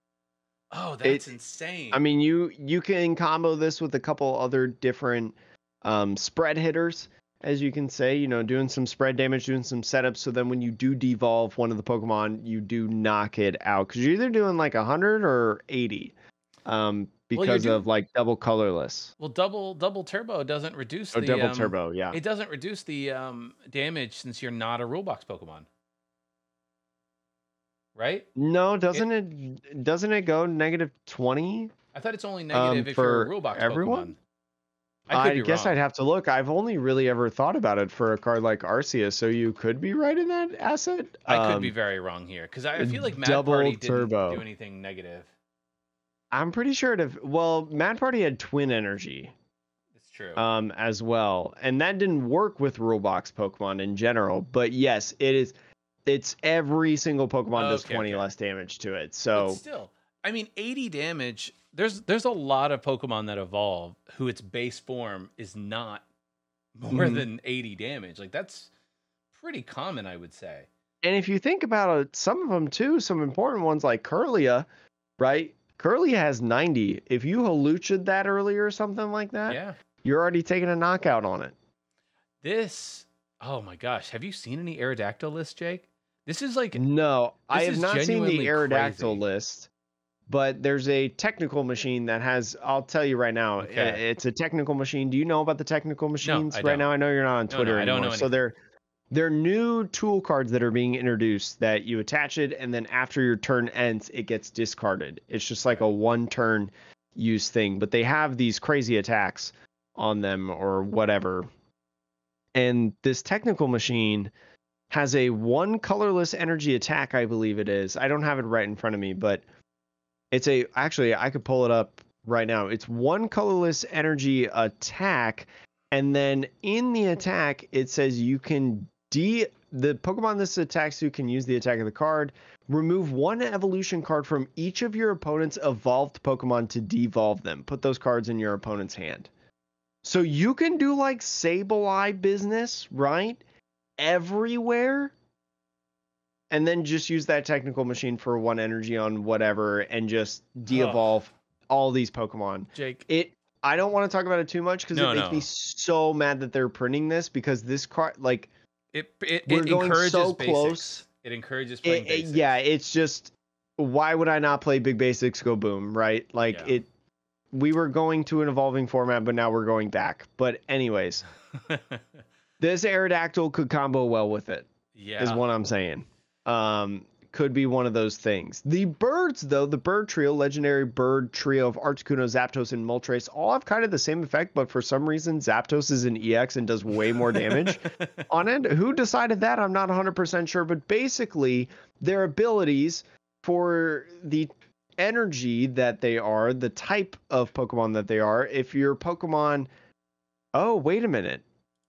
Oh, that's it, insane. I mean, you, you can combo this with a couple other different um, spread hitters, as you can say, you know, doing some spread damage, doing some setups. So then when you do devolve one of the Pokemon, you do knock it out because you're either doing like one hundred or eighty um, because well, doing, of like double colorless. Well, double double turbo doesn't reduce oh, the double um, turbo. Yeah, it doesn't reduce the um, damage since you're not a rule box Pokemon, right? No, doesn't it, it doesn't it go negative twenty? I thought it's only negative um, if you're a rule box everyone? Pokemon. I, I guess wrong. I'd have to look. I've only really ever thought about it for a card like Arceus, so you could be right in that asset. I um, could be very wrong here because I feel like Mad double Party turbo. didn't do anything negative. I'm pretty sure it. Have, well, Mad Party had Twin Energy. It's true. Um, as well, and that didn't work with rule box Pokemon in general. But yes, it is. It's every single Pokemon okay, does twenty okay. less damage to it. So but still, I mean, eighty damage. There's there's a lot of Pokemon that evolve who its base form is not more mm-hmm. than eighty damage. Like that's pretty common, I would say. And if you think about it, some of them too, some important ones like Kirlia, right? Kirlia has ninety. If you Halucha'd that earlier or something like that, yeah, you're already taking a knockout on it. This, oh my gosh, have you seen any Aerodactyl list, Jake? This is like no, I have not seen the Aerodactyl crazy. list. But there's a technical machine that has, I'll tell you right now, okay. it's a technical machine. Do you know about the technical machines no, I right don't. now? I know you're not on Twitter no, no, anymore. I don't know so they're, they're new tool cards that are being introduced that you attach it, and then after your turn ends, it gets discarded. It's just like a one-turn use thing. But they have these crazy attacks on them or whatever. And this technical machine has a one colorless energy attack, I believe it is. I don't have it right in front of me, but it's a, actually, I could pull it up right now. It's one colorless energy attack, and then in the attack, it says you can de, the Pokemon this attacks you can use the attack of the card, remove one evolution card from each of your opponent's evolved Pokemon to devolve them. Put those cards in your opponent's hand. So you can do like Sableye business, right? Everywhere. And then just use that technical machine for one energy on whatever and just de-evolve oh. all these Pokemon. Jake. It I don't want to talk about it too much because no, it makes no. me so mad that they're printing this because this card, like, it it, we're it going encourages so basics. close. It encourages playing it, basics. It, yeah, it's just, why would I not play Big Basics Go Boom, right? Like, yeah. it. We were going to an evolving format, but now we're going back. But anyways, this Aerodactyl could combo well with it. Yeah, is what I'm saying. Um, could be one of those things. The birds, though, the bird trio, legendary bird trio of Articuno, Zapdos, and Moltres, all have kind of the same effect, but for some reason, Zapdos is an E X and does way more damage on it. Who decided that? I'm not one hundred percent sure, but basically, their abilities for the energy that they are, the type of Pokemon that they are, if your Pokemon... Oh, wait a minute.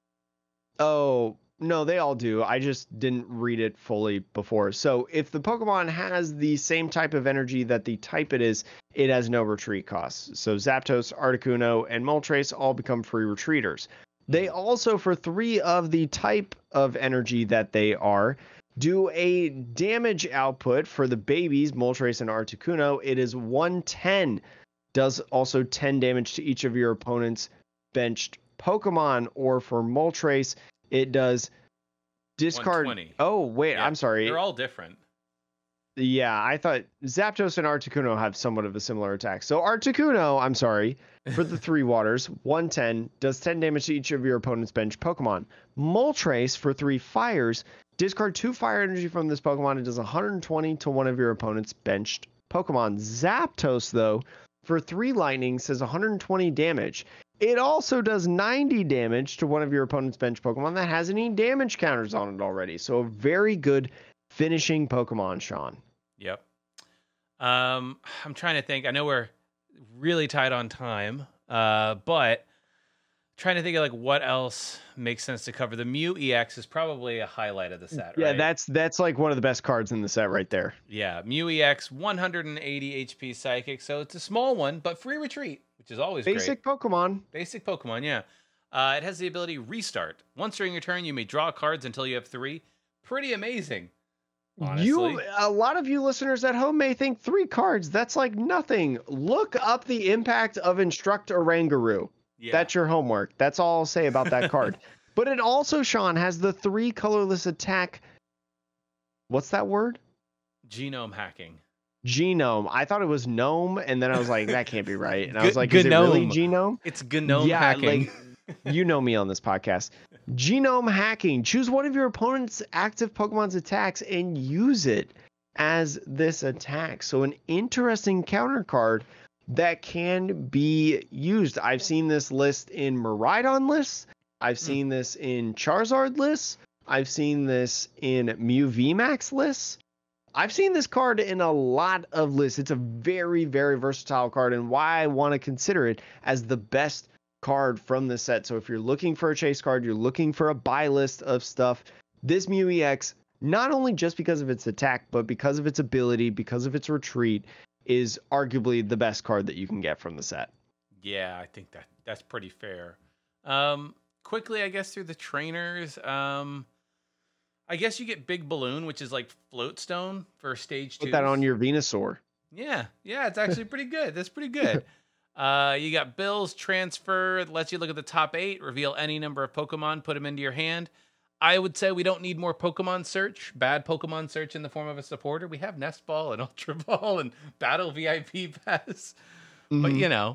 Oh... No, they all do. I just didn't read it fully before. So if the Pokemon has the same type of energy that the type it is, it has no retreat costs. So Zapdos, Articuno, and Moltres all become free retreaters. They also, for three of the type of energy that they are, do a damage output for the babies, Moltres and Articuno. It is one ten. Does also ten damage to each of your opponent's benched Pokemon. Or for Moltres, it does discard. Oh, wait, yeah, I'm sorry. They're all different. Yeah, I thought Zapdos and Articuno have somewhat of a similar attack. So Articuno, I'm sorry, for the three waters, one ten, does ten damage to each of your opponent's bench Pokemon. Moltres, for three fires, discard two fire energy from this Pokemon. It does one hundred twenty to one of your opponent's benched Pokemon. Zapdos, though, for three lightning, says one hundred twenty damage. It also does ninety damage to one of your opponent's bench Pokemon that has any damage counters on it already. So a very good finishing Pokemon, Sean. Yep. Um, I'm trying to think. I know we're really tight on time, uh, but trying to think of like what else makes sense to cover. The Mew E X is probably a highlight of the set, yeah, right? Yeah, that's that's like one of the best cards in the set right there. Yeah, Mew E X, one hundred eighty H P Psychic, so it's a small one, but free retreat, which is always Basic great. Pokemon. Basic Pokemon, yeah. Uh, it has the ability Restart. Once during your turn, you may draw cards until you have three. Pretty amazing. Honestly. You, a lot of you listeners at home may think three cards, that's like nothing. Look up the impact of Instruct Oranguru. Yeah. That's your homework. That's all I'll say about that card. But it also, Sean, has the three colorless attack. What's that word? Genome hacking. Genome. I thought it was gnome, and then I was like, that can't be right. And I was like, G- is it really genome? It's gnome yeah, hacking. Like, you know me on this podcast. Genome hacking. Choose one of your opponent's active Pokemon's attacks and use it as this attack. So an interesting counter card that can be used. I've seen this list in Miraidon lists. I've seen mm. this in Charizard lists. I've seen this in Mew V MAX lists. I've seen this card in a lot of lists. It's a very, very versatile card, and why I want to consider it as the best card from the set. So if you're looking for a chase card, you're looking for a buy list of stuff, this Mew E X, not only just because of its attack, but because of its ability, because of its retreat, is arguably the best card that you can get from the set. Yeah, I think that that's pretty fair. Um, quickly, I guess, through the trainers, um, I guess you get Big Balloon, which is like Float Stone for stage two. Put that on your Venusaur. Yeah, yeah, it's actually pretty good. That's pretty good. Uh, you got Bill's Transfer. It lets you look at the top eight, reveal any number of Pokemon, put them into your hand. I would say we don't need more Pokemon search, bad Pokemon search in the form of a supporter. We have Nest Ball and Ultra Ball and Battle V I P Pass. Mm-hmm. But, you know,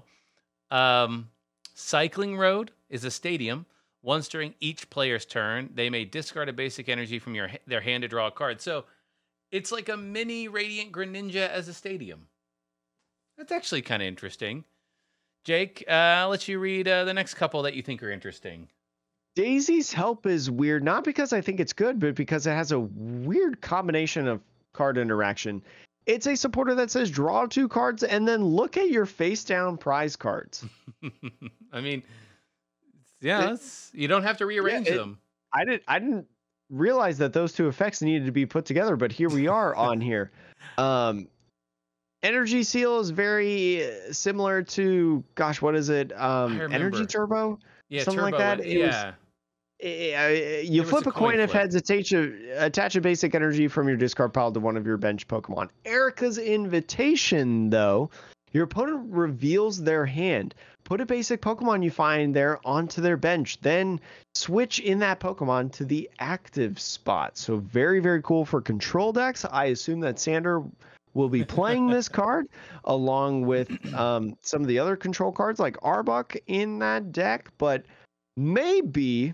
um, Cycling Road is a stadium. Once during each player's turn, they may discard a basic energy from your their hand to draw a card. So it's like a mini Radiant Greninja as a stadium. That's actually kind of interesting. Jake, uh, I'll let you read uh, the next couple that you think are interesting. Daisy's help is weird, not because I think it's good, but because it has a weird combination of card interaction. It's a supporter that says draw two cards and then look at your face down prize cards. I mean, yeah, It- you don't have to rearrange yeah, it- them. I didn't I didn't realize that those two effects needed to be put together, but here we are on here. Um, Energy Seal is very uh, similar to, gosh, what is it? Um, remember. Energy Turbo? Yeah, something like turbo that. it- It was- yeah. Uh, you was flip a a coin coin if flip. heads, attach a, attach a basic energy from your discard pile to one of your bench Pokemon. Erica's Invitation, though, your opponent reveals their hand. Put a basic Pokemon you find there onto their bench. Then switch in that Pokemon to the active spot. So very, very cool for control decks. I assume that Sander will be playing this card along with um, some of the other control cards like Arbok in that deck. But maybe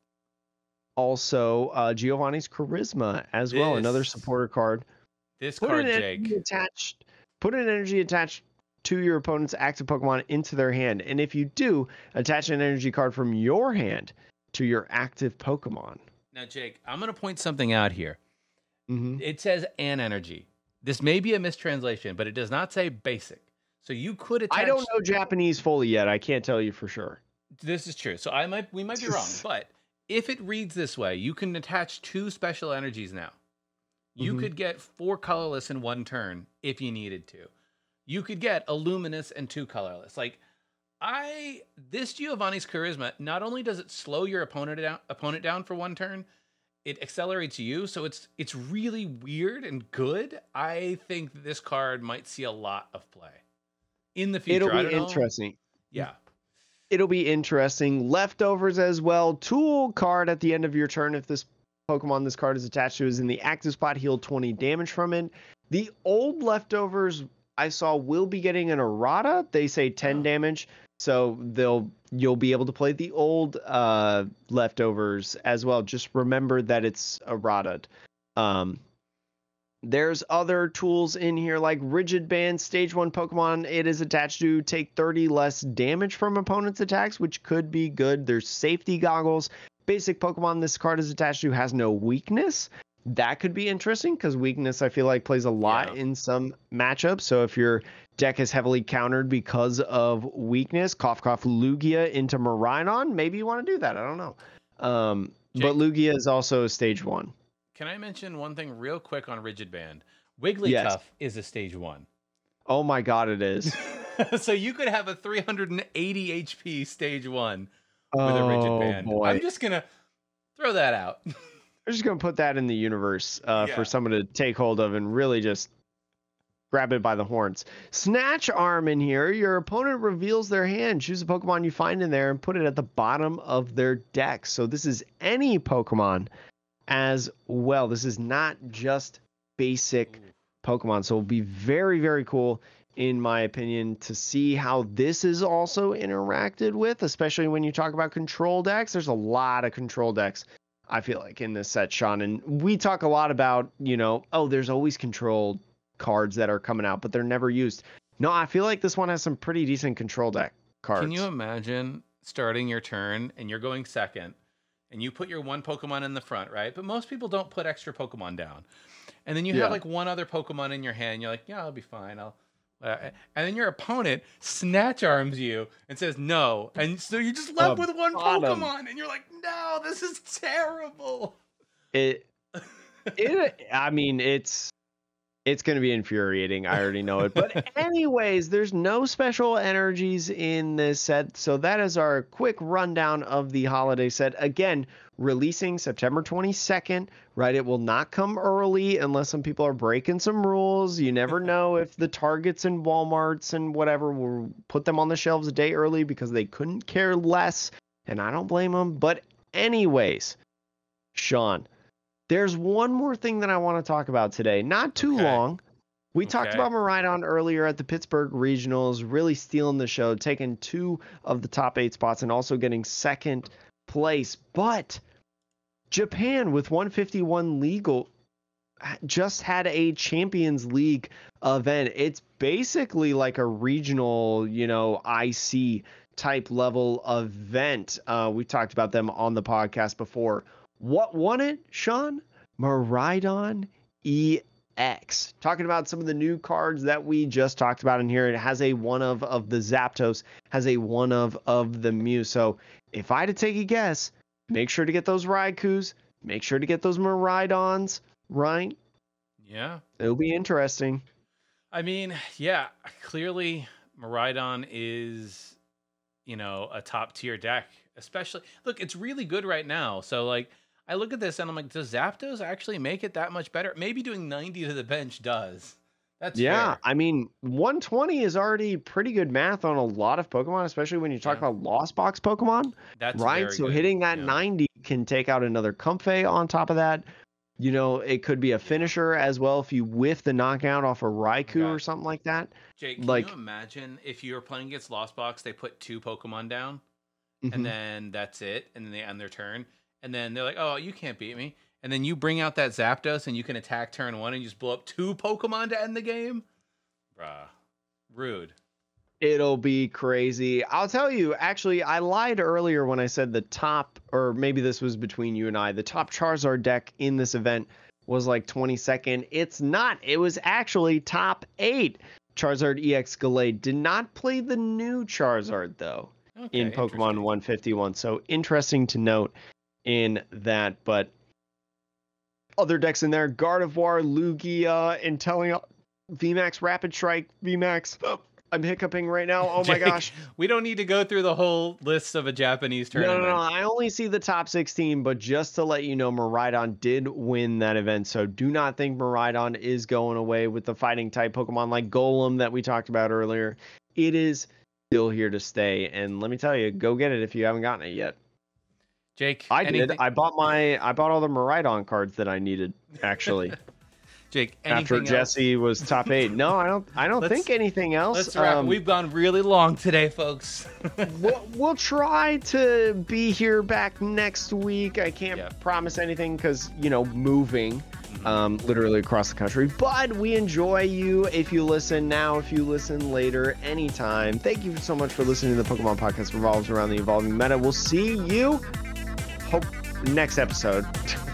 also uh, Giovanni's Charisma as well, another This- supporter card. This Put card, an Jake. energy attached. Put an energy attached to your opponent's active Pokemon into their hand, and if you do, attach an energy card from your hand to your active Pokemon. Now, Jake, I'm going to point something out here. Mm-hmm. It says an energy. This may be a mistranslation, but it does not say basic. So you could attach. I don't know Japanese fully yet. I can't tell you for sure. This is true. So I might we might be wrong, but if it reads this way, you can attach two special energies now. You Mhm. could get four colorless in one turn if you needed to. You could get a luminous and two colorless. Like I this Giovanni's Charisma, not only does it slow your opponent down opponent down for one turn, it accelerates you, so it's it's really weird and good. I think this card might see a lot of play in the future. It'll I be don't know. interesting. Yeah. It'll be interesting. Leftovers as well. Tool card at the end of your turn. If this Pokemon this card is attached to is in the active spot, heal twenty damage from it. The old leftovers I saw will be getting an errata. They say ten Oh. damage. So they'll you'll be able to play the old uh, leftovers as well. Just remember that it's errata. Um, there's other tools in here like Rigid Band, stage one Pokemon it is attached to take thirty less damage from opponent's attacks, which could be good. There's Safety Goggles. Basic Pokemon this card is attached to has no weakness. That could be interesting because weakness I feel like plays a lot Yeah. in some matchups. So if your deck is heavily countered because of weakness, Cough Cough Lugia into Miraidon, maybe you want to do that. I don't know. Um, but Jake? Lugia is also stage one. Can I mention one thing real quick on Rigid Band? Wigglytuff Yes. is a stage one. Oh my god, it is. So you could have a three hundred eighty H P stage one with a Rigid Oh, Band. boy. I'm just going to throw that out. I'm just gonna put that in the universe uh, Yeah. for someone to take hold of and really just grab it by the horns. Snatch Arm in here. Your opponent reveals their hand. Choose a Pokemon you find in there and put it at the bottom of their deck. So this is any Pokemon as well. This is not just basic Pokemon. So it'll be very, very cool, in my opinion, to see how this is also interacted with, especially when you talk about control decks. There's a lot of control decks, I feel like, in this set, Sean. And we talk a lot about, you know, oh, there's always control cards that are coming out, but they're never used. No, I feel like this one has some pretty decent control deck cards. Can you imagine starting your turn and you're going second and you put your one Pokemon in the front, right? But most people don't put extra Pokemon down. And then you Yeah. have like one other Pokemon in your hand. You're like, yeah, I'll be fine. I'll. Uh, and then your opponent snatch arms you and says no, and so you're just left Uh, with one bottom. Pokemon, and you're like, no, this is terrible. It, it, I mean, it's, it's going to be infuriating. I already know it. But anyways, there's no special energies in this set. So that is our quick rundown of the holiday set. Again, releasing September twenty-second, right? It will not come early unless some people are breaking some rules. You never know if the Targets and Walmarts and whatever will put them on the shelves a day early because they couldn't care less. And I don't blame them. But anyways, Sean, there's one more thing that I want to talk about today. Not too Okay. long. We talked Okay. about Miraidon earlier at the Pittsburgh Regionals, really stealing the show, taking two of the top eight spots and also getting second place. But Japan with one fifty-one legal just had a Champions League event. It's basically like a regional, you know, I C type level event. Uh, we talked about them on the podcast before. What won it, Sean? Miraidon E X. Talking about some of the new cards that we just talked about in here. It has a one of of the Zapdos, has a one of of the Mew. So if I had to take a guess, make sure to get those Raikous, make sure to get those Miraidons, right? Yeah. It'll be interesting. I mean, yeah, clearly Miraidon is, you know, a top tier deck. Especially, look, it's really good right now. So, like, I look at this and I'm like, does Zapdos actually make it that much better? Maybe doing ninety to the bench does. That's yeah. fair. I mean, one twenty is already pretty good math on a lot of Pokemon, especially when you talk Yeah. about Lost Box Pokemon. That's right. very So good. hitting that Yeah. ninety can take out another Comfey on top of that. You know, it could be a finisher as well if you whiff the knockout off a Raikou God. or something like that. Jake, can like- you imagine if you were playing against Lost Box, they put two Pokemon down, Mhm. and then that's it, and then they end their turn, and then they're like, "Oh, you can't beat me," and then you bring out that Zapdos, and you can attack turn one, and you just blow up two Pokemon to end the game, bruh, rude. It'll be crazy. I'll tell you, actually, I lied earlier when I said the top, or maybe this was between you and I, the top Charizard deck in this event was like twenty-second. It's not. It was actually top eight. Charizard E X Gallade did not play the new Charizard, though, Okay, in Pokemon interesting. one fifty-one. So interesting to note in that. But other decks in there, Gardevoir, Lugia, Inteleon, V MAX, Rapid Strike, V MAX. Oh, I'm hiccuping right now. Oh my Jake, gosh. We don't need to go through the whole list of a Japanese No, tournament. no, no. I only see the top sixteen, but just to let you know, Miraidon did win that event. So do not think Miraidon is going away with the fighting type Pokemon like Golem that we talked about earlier. It is still here to stay. And let me tell you, go get it if you haven't gotten it yet. Jake, I anything, did. I bought my I bought all the Miraidon cards that I needed, actually. Jake, after anything else? Jesse was top eight. No, I don't I don't Let's- think anything else. Let's wrap. Um, We've gone really long today, folks. we'll, we'll try to be here back next week. I can't Yep. promise anything because, you know, moving um, literally across the country. But we enjoy you if you listen now, if you listen later, anytime. Thank you so much for listening to the Pokemon Podcast revolves around the evolving meta. We'll see you hope next episode.